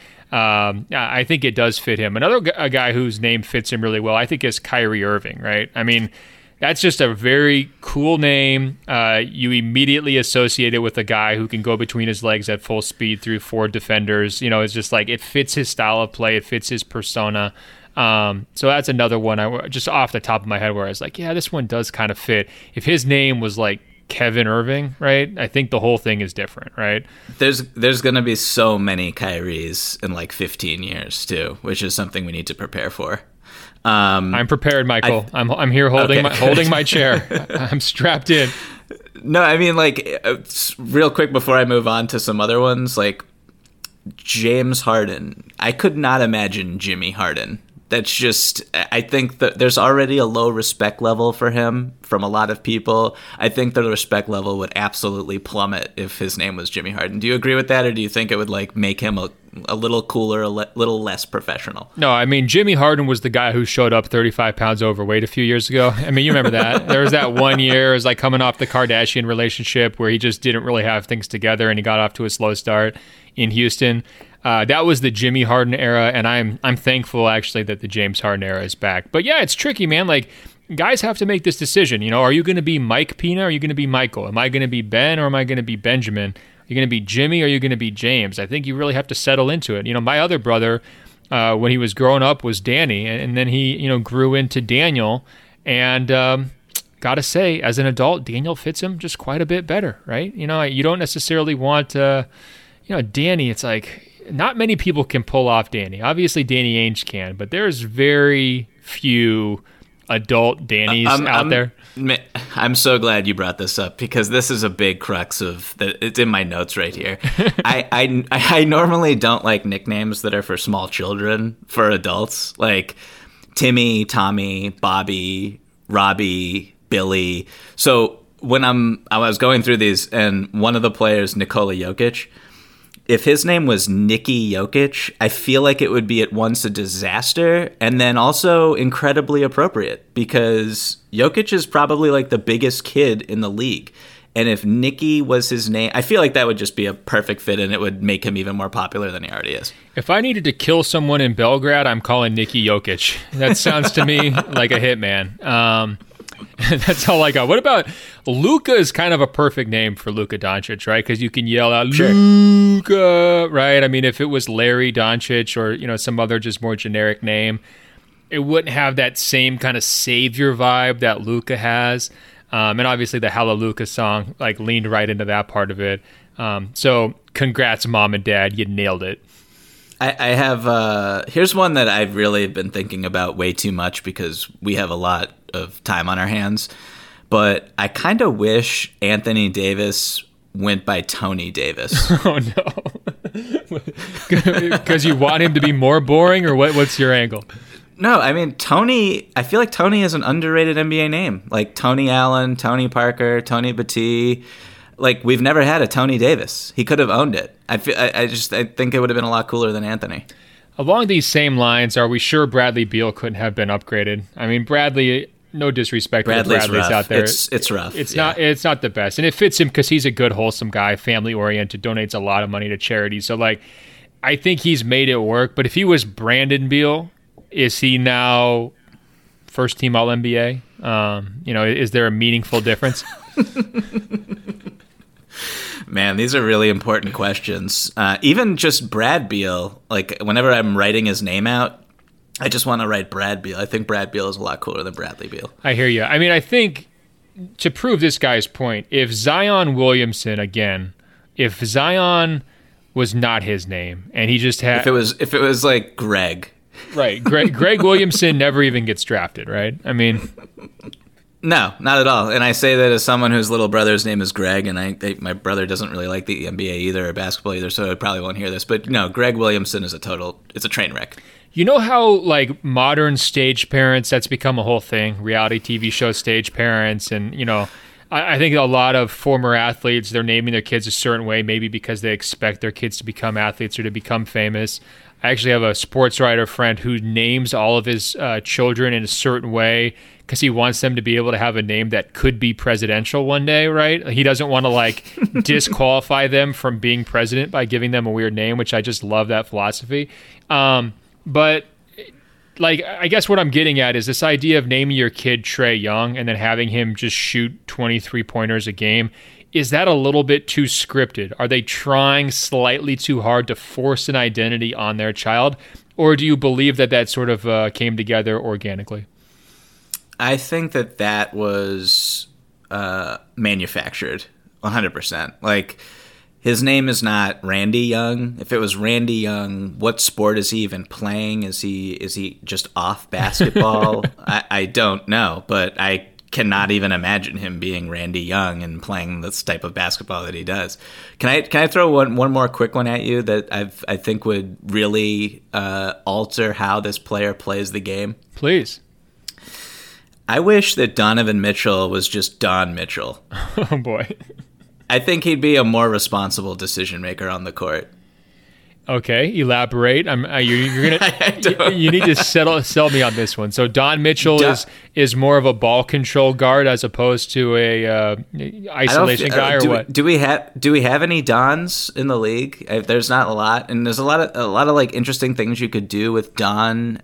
I think it does fit him. Another guy whose name fits him really well, I think, is Kyrie Irving, right? I mean, that's just a very cool name. You immediately associate it with a guy who can go between his legs at full speed through 4 defenders. It's just like it fits his style of play. It fits his persona. So that's another one just off the top of my head where I was like, yeah, this one does kind of fit. If his name was like Kevin Irving, right? I think the whole thing is different, right? There's going to be so many Kyries in like 15 years too, which is something we need to prepare for. I'm prepared, Michael. I'm here holding my chair. I'm strapped in. No, I mean, like, real quick before I move on to some other ones, like James Harden. I could not imagine Jimmy Harden. That's just, I think that there's already a low respect level for him from a lot of people. I think the respect level would absolutely plummet if his name was Jimmy Harden. Do you agree with that, or do you think it would like make him a little cooler, a little less professional? No, I mean, Jimmy Harden was the guy who showed up 35 pounds overweight a few years ago. I mean, you remember that. There was that one year, it was like coming off the Kardashian relationship where he just didn't really have things together and he got off to a slow start in Houston. That was the Jimmy Harden era, and I'm thankful actually that the James Harden era is back. But yeah, it's tricky, man. Like, guys have to make this decision. Are you going to be Mike Pina or are you going to be Michael? Am I going to be Ben or am I going to be Benjamin? Are you going to be Jimmy or are you going to be James? I think you really have to settle into it. My other brother, when he was growing up, was Danny, and then he grew into Daniel. And gotta say, as an adult, Daniel fits him just quite a bit better, right? You don't necessarily want Danny. It's like, not many people can pull off Danny. Obviously, Danny Ainge can, but there's very few adult Dannys out there. I'm so glad you brought this up because this is a big crux of that. It's in my notes right here. I normally don't like nicknames that are for small children, for adults, like Timmy, Tommy, Bobby, Robbie, Billy. So when I was going through these, and one of the players, Nikola Jokic, if his name was Nicky Jokic, I feel like it would be at once a disaster and then also incredibly appropriate because Jokic is probably like the biggest kid in the league. And if Nicky was his name, I feel like that would just be a perfect fit and it would make him even more popular than he already is. If I needed to kill someone in Belgrade, I'm calling Nicky Jokic. That sounds to me like a hitman. That's all I got. What about Luka? Is kind of a perfect name for Luka Doncic, right? Because you can yell out Luka, right? I mean, if it was Larry Doncic or some other just more generic name, it wouldn't have that same kind of savior vibe that Luka has. And obviously, the Hallelujah song like leaned right into that part of it. So, congrats, mom and dad, you nailed it. I have here's one that I've really been thinking about way too much because we have a lot of time on our hands, but I kind of wish Anthony Davis went by Tony Davis. Oh no. Because you want him to be more boring, or what's your angle? No, I mean Tony, I feel like Tony is an underrated NBA name. Like Tony Allen, Tony Parker, Tony Battie. Like, we've never had a Tony Davis. He could have owned it. I think it would have been a lot cooler than Anthony. Along these same lines, are we sure Bradley Beal couldn't have been upgraded? I mean, Bradley no disrespect to the Bradley's Bradleys rough. out there. It's rough. It's not the best, and it fits him because he's a good, wholesome guy, family oriented, donates a lot of money to charity. So like, I think he's made it work. But if he was Brandon Beal, is he now first team All NBA? Is there a meaningful difference? Man, these are really important questions. Even just Brad Beal, like whenever I'm writing his name out, I just want to write Brad Beal. I think Brad Beal is a lot cooler than Bradley Beal. I hear you. I mean, I think to prove this guy's point, if Zion Williamson, again, if Zion was not his name and he just had... If it was like Greg. Right. Greg Williamson never even gets drafted, right? I mean... No, not at all. And I say that as someone whose little brother's name is Greg, and my brother doesn't really like the NBA either or basketball either, so I probably won't hear this. But no, Greg Williamson is it's a train wreck. You know how like modern stage parents, that's become a whole thing, reality TV show stage parents, and I think a lot of former athletes, they're naming their kids a certain way, maybe because they expect their kids to become athletes or to become famous. I actually have a sports writer friend who names all of his children in a certain way because he wants them to be able to have a name that could be presidential one day, right? He doesn't want to like disqualify them from being president by giving them a weird name, which I just love that philosophy. But like, I guess what I'm getting at is this idea of naming your kid Trae Young and then having him just shoot 23 pointers a game. Is that a little bit too scripted? Are they trying slightly too hard to force an identity on their child? Or do you believe that sort of came together organically? I think that was manufactured 100%. Like, his name is not Randy Young. If it was Randy Young, what sport is he even playing? Is he just off basketball? I don't know, but I cannot even imagine him being Randy Young and playing this type of basketball that he does. Can I throw one more quick one at you that I think would really alter how this player plays the game? Please. I wish that Donovan Mitchell was just Don Mitchell. Oh boy. I think he'd be a more responsible decision maker on the court. Okay, elaborate. You're gonna. You need to sell me on this one. So Don Mitchell is more of a ball control guard as opposed to a isolation guy, or what? Do we have any Dons in the league? There's not a lot, and there's a lot of like interesting things you could do with Don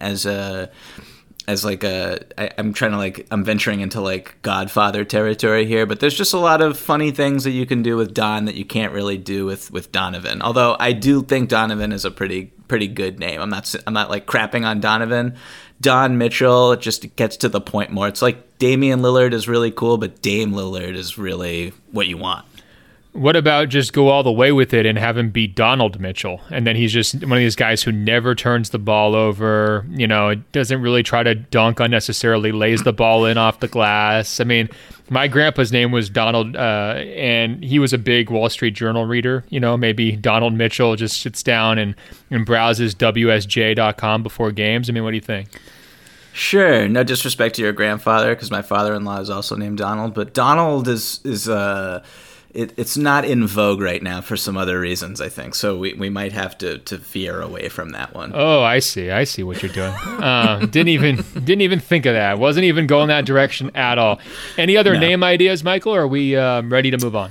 I'm venturing into like Godfather territory here, but there's just a lot of funny things that you can do with Don that you can't really do with Donovan. Although I do think Donovan is a pretty good name. I'm not like crapping on Donovan. Don Mitchell, it just gets to the point more. It's like Damian Lillard is really cool, but Dame Lillard is really what you want. What about just go all the way with it and have him be Donald Mitchell? And then he's just one of these guys who never turns the ball over, doesn't really try to dunk unnecessarily, lays the ball in off the glass. I mean, my grandpa's name was Donald, and he was a big Wall Street Journal reader. Maybe Donald Mitchell just sits down and browses WSJ.com before games. I mean, what do you think? Sure. No disrespect to your grandfather, because my father-in-law is also named Donald, but Donald is it's not in vogue right now for some other reasons, I think. So we might have to veer away from that one. Oh, I see what you're doing. Didn't even think of that. Wasn't even going that direction at all. Any other name ideas, Michael? Or are we ready to move on?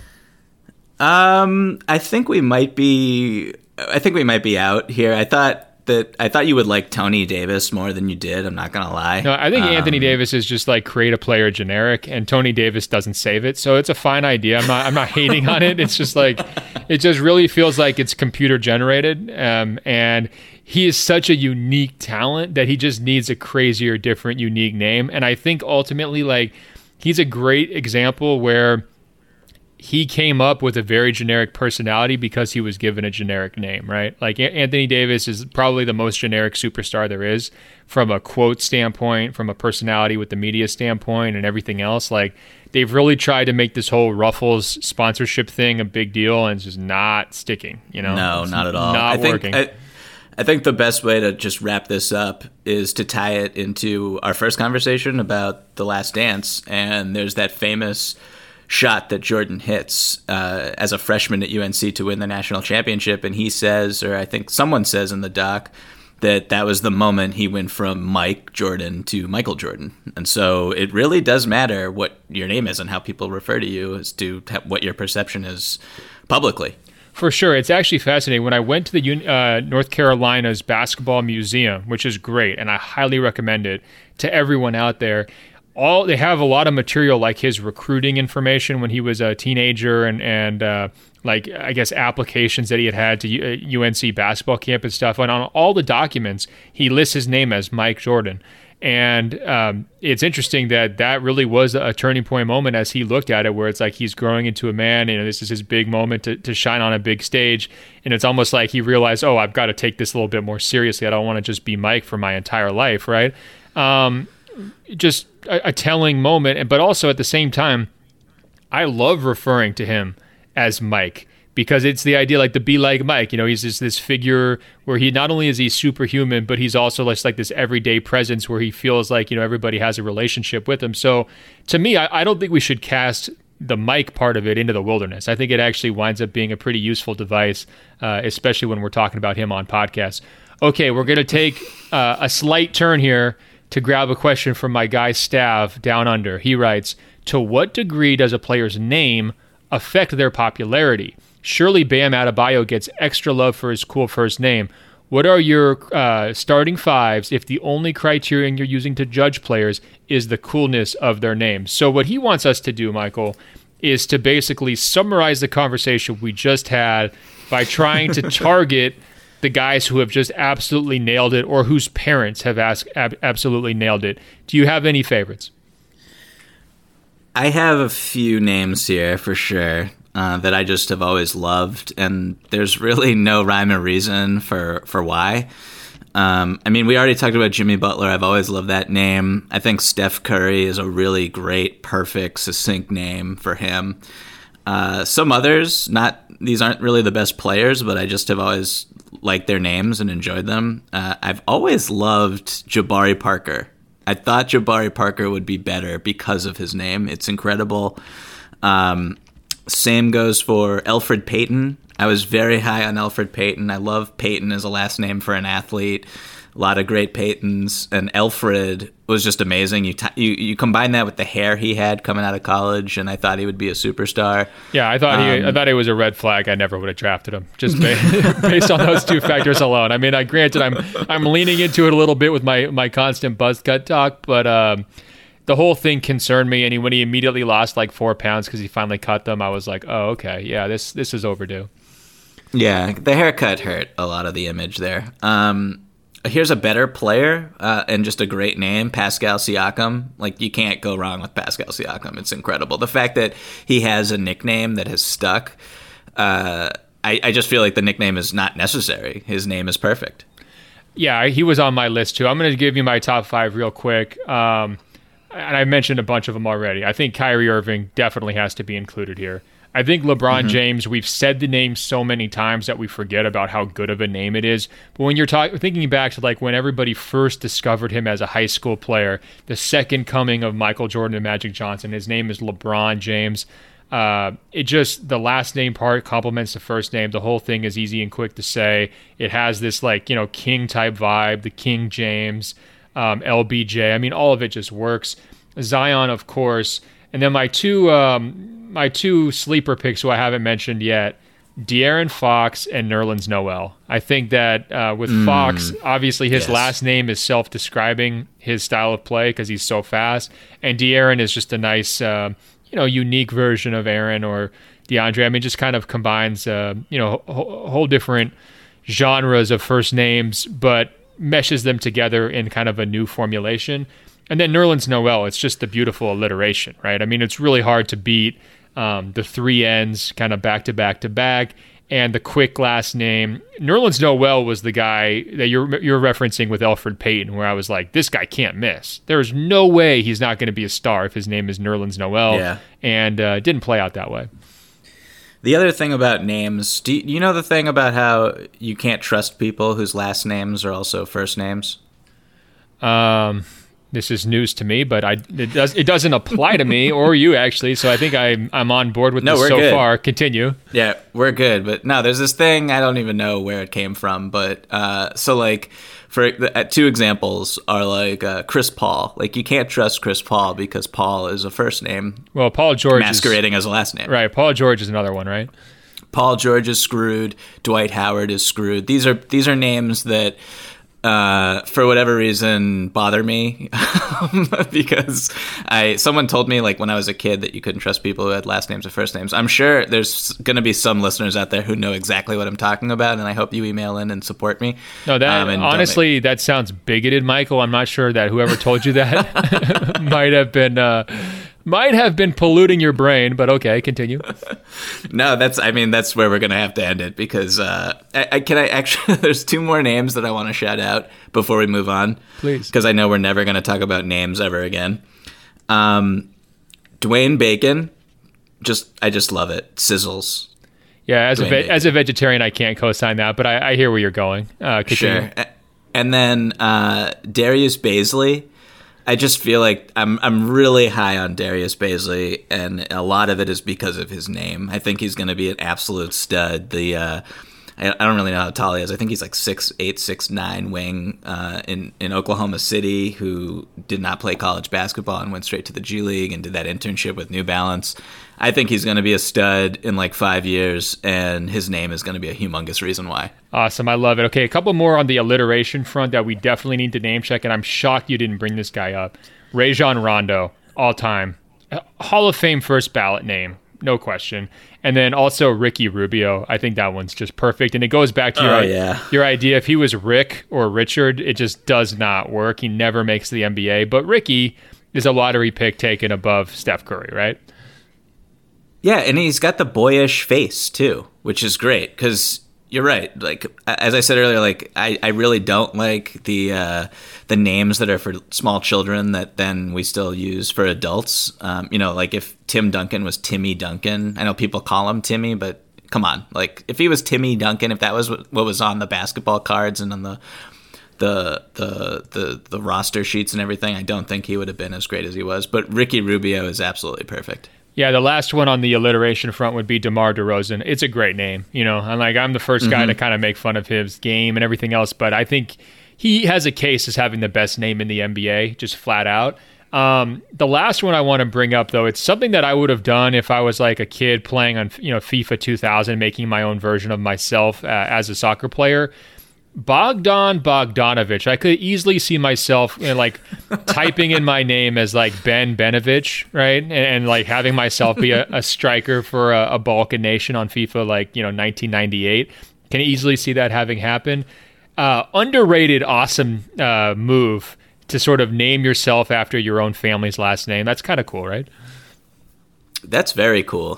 I think we might be out here. I thought you would like Tony Davis more than you did. I'm not going to lie. No, I think Anthony Davis is just like create a player generic, and Tony Davis doesn't save it. So it's a fine idea. I'm not hating on it. It's just like, it just really feels like it's computer generated. And he is such a unique talent that he just needs a crazier, different, unique name. And I think ultimately, like, he's a great example where he came up with a very generic personality because he was given a generic name, right? Like Anthony Davis is probably the most generic superstar there is from a quote standpoint, from a personality with the media standpoint and everything else. Like, they've really tried to make this whole Ruffles sponsorship thing a big deal, and it's just not sticking, No, it's not at all. Not working. I think the best way to just wrap this up is to tie it into our first conversation about The Last Dance. And there's that famous shot that Jordan hits as a freshman at UNC to win the national championship, and he says, or I think someone says in the doc, that was the moment he went from Mike Jordan to Michael Jordan. And so it really does matter what your name is and how people refer to you as to what your perception is publicly. For sure. It's actually fascinating. When I went to the North Carolina's basketball museum, which is great, and I highly recommend it to everyone out there, they have a lot of material like his recruiting information when he was a teenager and like, I guess, applications that he had to UNC basketball camp and stuff. And on all the documents, he lists his name as Mike Jordan. And it's interesting that really was a turning point moment as he looked at it, where it's like he's growing into a man, and this is his big moment to shine on a big stage. And it's almost like he realized, oh, I've got to take this a little bit more seriously. I don't want to just be Mike for my entire life, right? Just a telling moment. But also at the same time, I love referring to him as Mike, because it's the idea like to be like Mike. He's just this figure where he not only is he superhuman, but he's also just like this everyday presence where he feels like, everybody has a relationship with him. So to me, I don't think we should cast the Mike part of it into the wilderness. I think it actually winds up being a pretty useful device, especially when we're talking about him on podcasts. Okay, we're going to take a slight turn here to grab a question from my guy Stav down under. He writes, to what degree does a player's name affect their popularity? Surely Bam Adebayo gets extra love for his cool first name. What are your starting fives if the only criterion you're using to judge players is the coolness of their names? So what he wants us to do, Michael, is to basically summarize the conversation we just had by trying to target the guys who have just absolutely nailed it or whose parents have absolutely nailed it. Do you have any favorites? I have a few names here for sure that I just have always loved, and there's really no rhyme or reason for why. I mean, we already talked about Jimmy Butler. I've always loved that name. I think Steph Curry is a really great, perfect, succinct name for him. Some others, these aren't really the best players, but I just have always liked their names and enjoyed them. I've always loved Jabari Parker. I thought Jabari Parker would be better because of his name. It's incredible. Same goes for Elfrid Payton. I was very high on Elfrid Payton. I love Payton as a last name for an athlete. A lot of great Paytons. And Elfrid was just amazing. You combine that with the hair he had coming out of college, and I thought he would be a superstar. Yeah, I thought it was a red flag. I never would have drafted him just based on those two factors alone. I mean, granted, I'm leaning into it a little bit with my constant buzz cut talk, but the whole thing concerned me. And when he immediately lost like 4 pounds because he finally cut them, I was like, oh, okay, yeah, this is overdue. Yeah, the haircut hurt a lot of the image there. Here's a better player and just a great name, Pascal Siakam. Like, you can't go wrong with Pascal Siakam. It's incredible. The fact that he has a nickname that has stuck, I just feel like the nickname is not necessary. His name is perfect. Yeah, he was on my list too. I'm going to give you my top 5 real quick. And I mentioned a bunch of them already. I think Kyrie Irving definitely has to be included here. I think LeBron James, we've said the name so many times that we forget about how good of a name it is. But when you're thinking back to like when everybody first discovered him as a high school player, the second coming of Michael Jordan and Magic Johnson, his name is LeBron James. The last name part complements the first name. The whole thing is easy and quick to say. It has this king type vibe, the King James, LBJ. I mean, all of it just works. Zion, of course. And then my two sleeper picks who I haven't mentioned yet, De'Aaron Fox and Nerlens Noel. I think that with Fox, obviously his last name is self-describing his style of play because he's so fast. And De'Aaron is just a nice, unique version of Aaron or DeAndre. I mean, just kind of combines, whole different genres of first names, but meshes them together in kind of a new formulation. And then Nerlens Noel, it's just the beautiful alliteration, right? I mean, it's really hard to beat the 3 N's kind of back to back to back, and the quick last name. Nerlens Noel was the guy that you're referencing with Elfrid Payton, where I was like, this guy can't miss. There's no way he's not going to be a star if his name is Nerlens Noel. Yeah. And it didn't play out that way. The other thing about names, do you know the thing about how you can't trust people whose last names are also first names? This is news to me, but it doesn't apply to me or you actually. So I think I'm on board with this so good. far. Continue. Yeah, we're good. But no, there's this thing, I don't even know where it came from. But so like for two examples are like Chris Paul. Like you can't trust Chris Paul because Paul is a first name. Well, Paul George masquerading as a last name. Right. Paul George is another one, right? Paul George is screwed. Dwight Howard is screwed. These are names that for whatever reason bother me because someone told me like when I was a kid that you couldn't trust people who had last names or first names. I'm sure there's going to be some listeners out there who know exactly what I'm talking about, and I hope you email in and support me. No, that honestly that sounds bigoted, Michael. I'm not sure that whoever told you that might have been polluting your brain, but okay, continue. No, that's where we're going to have to end it because there's two more names that I want to shout out before we move on. Please. Because I know we're never going to talk about names ever again. Dwayne Bacon, I just love it. Sizzles. Yeah, as a vegetarian, I can't co-sign that, but I hear where you're going. Continue. Sure. And then Darius Baisley. I just feel like I'm really high on Darius Baisley, and a lot of it is because of his name. I think he's going to be an absolute stud. I don't really know how tall he is. I think he's like 6'8", 6'9", wing in Oklahoma City, who did not play college basketball and went straight to the G League and did that internship with New Balance. I think he's going to be a stud in like 5 years, and his name is going to be a humongous reason why. Awesome. I love it. Okay, a couple more on the alliteration front that we definitely need to name check, and I'm shocked you didn't bring this guy up. Rajon Rondo, all time. Hall of Fame first ballot name, no question. And then also Ricky Rubio. I think that one's just perfect. And it goes back to your idea. If he was Rick or Richard, it just does not work. He never makes the NBA. But Ricky is a lottery pick taken above Steph Curry, right? Yeah, and he's got the boyish face too, which is great because you're right. Like as I said earlier, like I really don't like the names that are for small children that then we still use for adults. Like if Tim Duncan was Timmy Duncan, I know people call him Timmy, but come on, like if he was Timmy Duncan, if that was what was on the basketball cards and on the roster sheets and everything, I don't think he would have been as great as he was. But Ricky Rubio is absolutely perfect. Yeah, the last one on the alliteration front would be DeMar DeRozan. It's a great name, and like I'm the first guy to kind of make fun of his game and everything else, but I think he has a case as having the best name in the NBA, just flat out. The last one I want to bring up, though, it's something that I would have done if I was like a kid playing on FIFA 2000, making my own version of myself as a soccer player. Bogdan Bogdanovic. I could easily see myself typing in my name as like Ben Benovich, right? And like having myself be a striker for a Balkan nation on FIFA 1998. Can easily see that having happen. Underrated, awesome move to sort of name yourself after your own family's last name. That's kind of cool, right? That's very cool.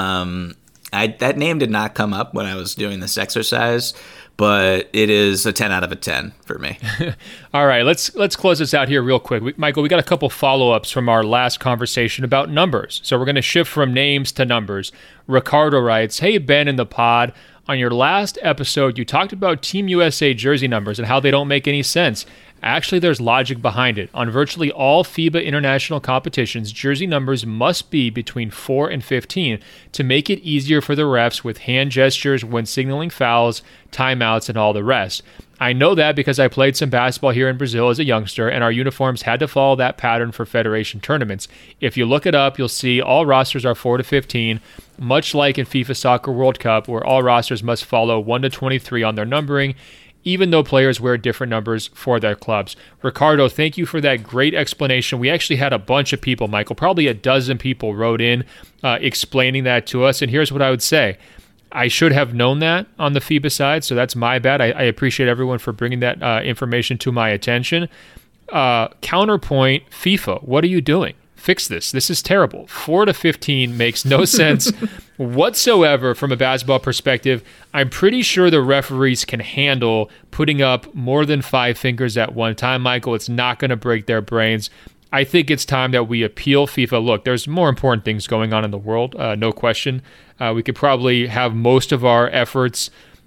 That name did not come up when I was doing this exercise, but it is a 10 out of 10 for me. All right, let's close this out here real quick. Michael, we got a couple follow-ups from our last conversation about numbers. So we're going to shift from names to numbers. Ricardo writes, "Hey, Ben in the pod, on your last episode, you talked about Team USA jersey numbers and how they don't make any sense. Actually, there's logic behind it. On virtually all FIBA international competitions, jersey numbers must be between 4 and 15 to make it easier for the refs with hand gestures when signaling fouls, timeouts, and all the rest. I know that because I played some basketball here in Brazil as a youngster, and our uniforms had to follow that pattern for federation tournaments. If you look it up, you'll see all rosters are 4 to 15, much like in FIFA Soccer World Cup, where all rosters must follow 1 to 23 on their numbering, even though players wear different numbers for their clubs." Ricardo, thank you for that great explanation. We actually had a bunch of people, Michael, probably a dozen people wrote in explaining that to us, and here's what I would say. I should have known that on the FIBA side, so that's my bad. I appreciate everyone for bringing that information to my attention. Counterpoint, FIFA, what are you doing? Fix this. This is terrible. 4 to 15 makes no sense whatsoever from a basketball perspective. I'm pretty sure the referees can handle putting up more than 5 fingers at one time, Michael. It's not going to break their brains. I think it's time that we appeal FIFA. Look, there's more important things going on in the world, no question. We could probably have most of our efforts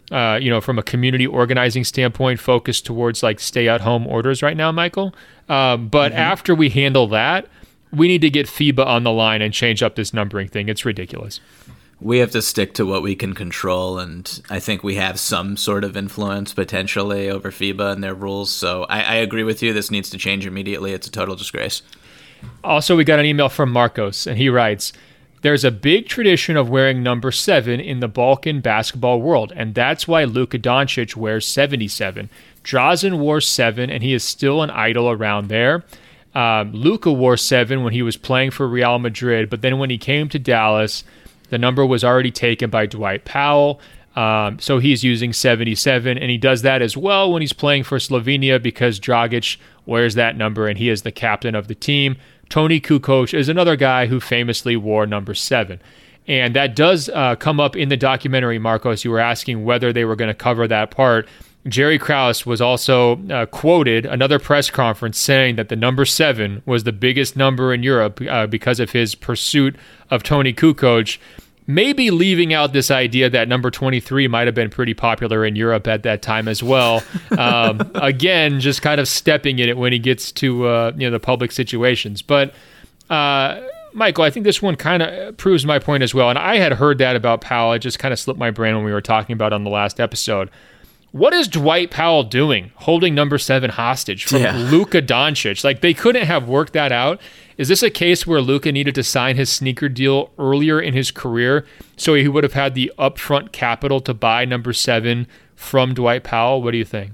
from a community organizing standpoint, focused towards like stay-at-home orders right now, Michael. But after we handle that, we need to get FIBA on the line and change up this numbering thing. It's ridiculous. We have to stick to what we can control, and I think we have some sort of influence potentially over FIBA and their rules. So I agree with you. This needs to change immediately. It's a total disgrace. Also, we got an email from Marcos, and he writes, "There's a big tradition of wearing number 7 in the Balkan basketball world, and that's why Luka Doncic wears 77. Drazen wore 7, and he is still an idol around there. Luka wore 7 when he was playing for Real Madrid, but then when he came to Dallas, the number was already taken by Dwight Powell, so he's using 77, and he does that as well when he's playing for Slovenia because Dragic wears that number, and he is the captain of the team. Toni Kukoc is another guy who famously wore number 7. And that does come up in the documentary, Marcos. You were asking whether they were going to cover that part. Jerry Krause was also quoted another press conference saying that the number 7 was the biggest number in Europe because of his pursuit of Toni Kukoc, maybe leaving out this idea that number 23 might have been pretty popular in Europe at that time as well. Again, just kind of stepping in it when he gets to the public situations. But Michael, I think this one kind of proves my point as well. And I had heard that about Powell. It just kind of slipped my brain when we were talking about it on the last episode. What is Dwight Powell doing holding number 7 hostage from Luka Doncic? Like, they couldn't have worked that out. Is this a case where Luka needed to sign his sneaker deal earlier in his career so he would have had the upfront capital to buy number 7 from Dwight Powell? What do you think?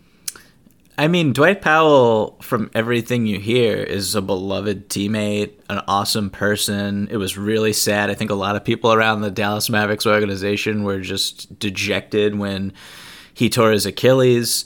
I mean, Dwight Powell, from everything you hear, is a beloved teammate, an awesome person. It was really sad. I think a lot of people around the Dallas Mavericks organization were just dejected when he tore his Achilles.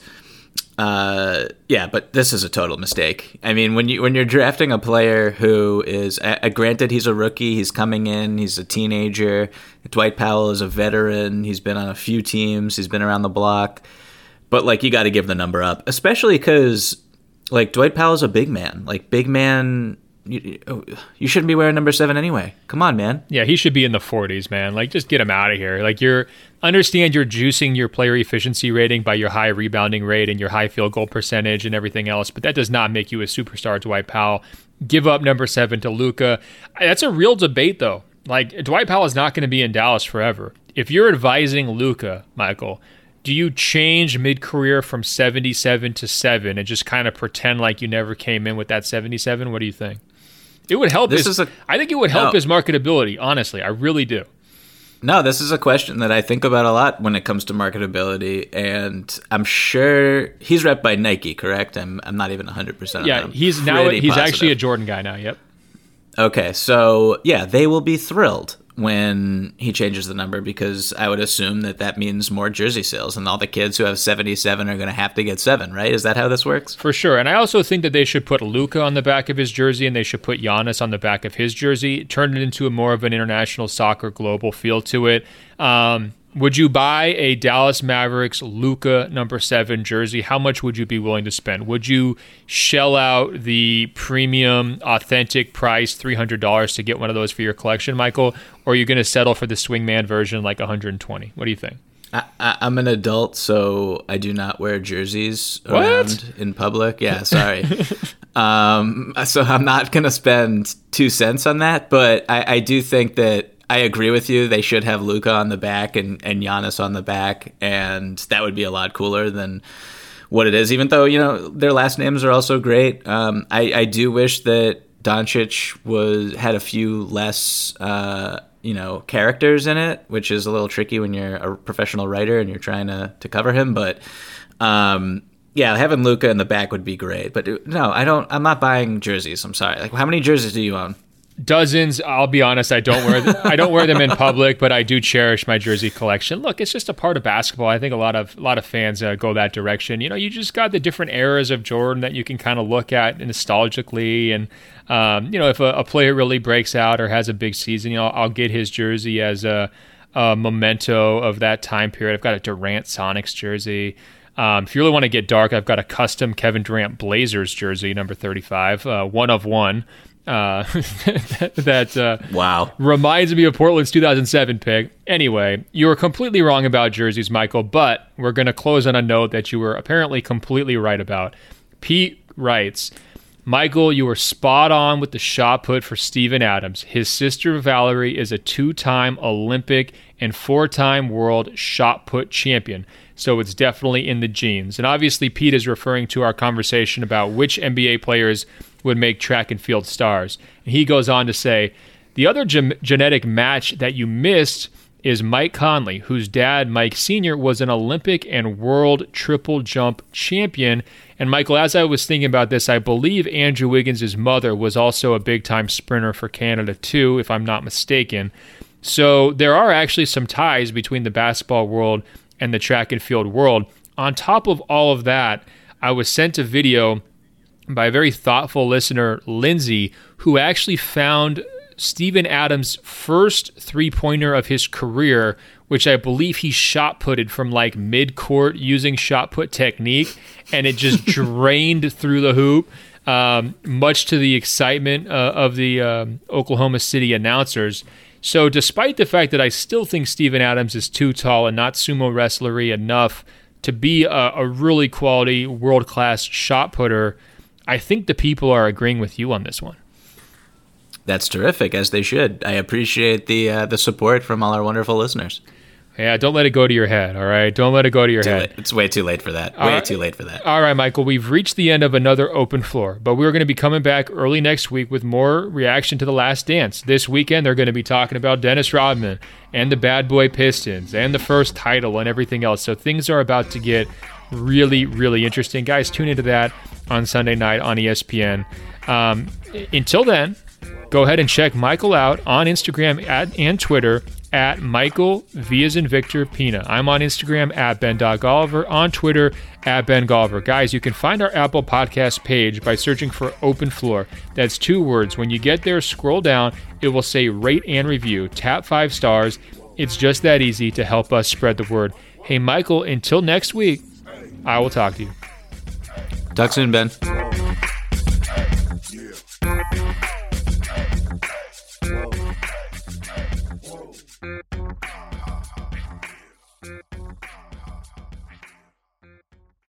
But this is a total mistake. I mean, when you're drafting a player who is, granted, he's a rookie, he's coming in, he's a teenager. Dwight Powell is a veteran. He's been on a few teams. He's been around the block. But, like, you got to give the number up, especially because, like, Dwight Powell's a big man. Like, big man, you shouldn't be wearing number 7 anyway. Come on, man. Yeah, he should be in the 40s, man. Like, just get him out of here. Like, understand you're juicing your player efficiency rating by your high rebounding rate and your high field goal percentage and everything else, but that does not make you a superstar, Dwight Powell. Give up number 7 to Luka. That's a real debate, though. Like, Dwight Powell is not going to be in Dallas forever. If you're advising Luka, Michael, do you change mid-career from 77 to 7 and just kind of pretend like you never came in with that 77? What do you think? It would help. I think it would help his marketability, honestly. I really do. No, this is a question that I think about a lot when it comes to marketability, and I'm sure he's repped by Nike, correct? I'm not even 100% on that. He's actually a Jordan guy now, yep. Okay, so yeah, they will be thrilled when he changes the number because I would assume that means more jersey sales and all the kids who have 77 are going to have to get 7, right? Is that how this works? For sure. And I also think that they should put Luka on the back of his jersey and they should put Giannis on the back of his jersey, turn it into more of an international soccer global feel to it. Would you buy a Dallas Mavericks Luka number 7 jersey? How much would you be willing to spend? Would you shell out the premium, authentic price, $300 to get one of those for your collection, Michael? Or are you going to settle for the swingman version, like $120? What do you think? I'm an adult, so I do not wear jerseys around in public. Yeah, sorry. So I'm not going to spend 2 cents on that, but I do think that I agree with you. They should have Luka on the back and Giannis on the back, and that would be a lot cooler than what it is, even though, their last names are also great. I do wish that Doncic had a few less, characters in it, which is a little tricky when you're a professional writer and you're trying to cover him. But, having Luka in the back would be great. But no, I'm not buying jerseys. I'm sorry. Like, how many jerseys do you own? Dozens. I'll be honest, I don't wear them in public, but I do cherish my jersey collection. Look, it's just a part of basketball. I think a lot of fans go that direction. You just got the different eras of Jordan that you can kind of look at nostalgically, and if a player really breaks out or has a big season, I'll get his jersey as a memento of that time period. I've got a Durant Sonics jersey. If you really want to get dark, I've got a custom Kevin Durant Blazers jersey, number 35, one of one. Wow. Reminds me of Portland's 2007 pick. Anyway, you were completely wrong about jerseys, Michael, but we're going to close on a note that you were apparently completely right about. Pete writes, Michael, you were spot on with the shot put for Steven Adams. His sister Valerie is a 2-time Olympic and 4-time world shot put champion, so it's definitely in the genes. And obviously, Pete is referring to our conversation about which NBA players would make track and field stars. And he goes on to say, the other genetic match that you missed is Mike Conley, whose dad, Mike Sr., was an Olympic and world triple jump champion. And Michael, as I was thinking about this, I believe Andrew Wiggins' mother was also a big-time sprinter for Canada too, if I'm not mistaken. So there are actually some ties between the basketball world and the track and field world. On top of all of that, I was sent a video by a very thoughtful listener, Lindsay, who actually found Steven Adams' first three-pointer of his career, which I believe he shot-putted from like mid-court using shot-put technique, and it just drained through the hoop, much to the excitement of the Oklahoma City announcers. So despite the fact that I still think Steven Adams is too tall and not sumo wrestlery enough to be a really quality world-class shot-putter, I think the people are agreeing with you on this one. That's terrific, as they should. I appreciate the support from all our wonderful listeners. Yeah, don't let it go to your head, all right? Don't let it go to your head. Late. It's way too late for that. Too late for that. All right, Michael, we've reached the end of another open floor, but we're going to be coming back early next week with more reaction to The Last Dance. This weekend, they're going to be talking about Dennis Rodman and the Bad Boy Pistons and the first title and everything else. So things are about to get really, really interesting. Guys, tune into that on Sunday night on ESPN. Until then, go ahead and check Michael out on Instagram and Twitter at Michael V as in Victor Pina. I'm on Instagram at Ben.Golliver, on Twitter at Ben Golliver. Guys, you can find our Apple Podcast page by searching for Open Floor. That's 2 words. When you get there, scroll down. It will say rate and review. Tap 5 stars. It's just that easy to help us spread the word. Hey, Michael, until next week, I will talk to you. Talk soon, Ben.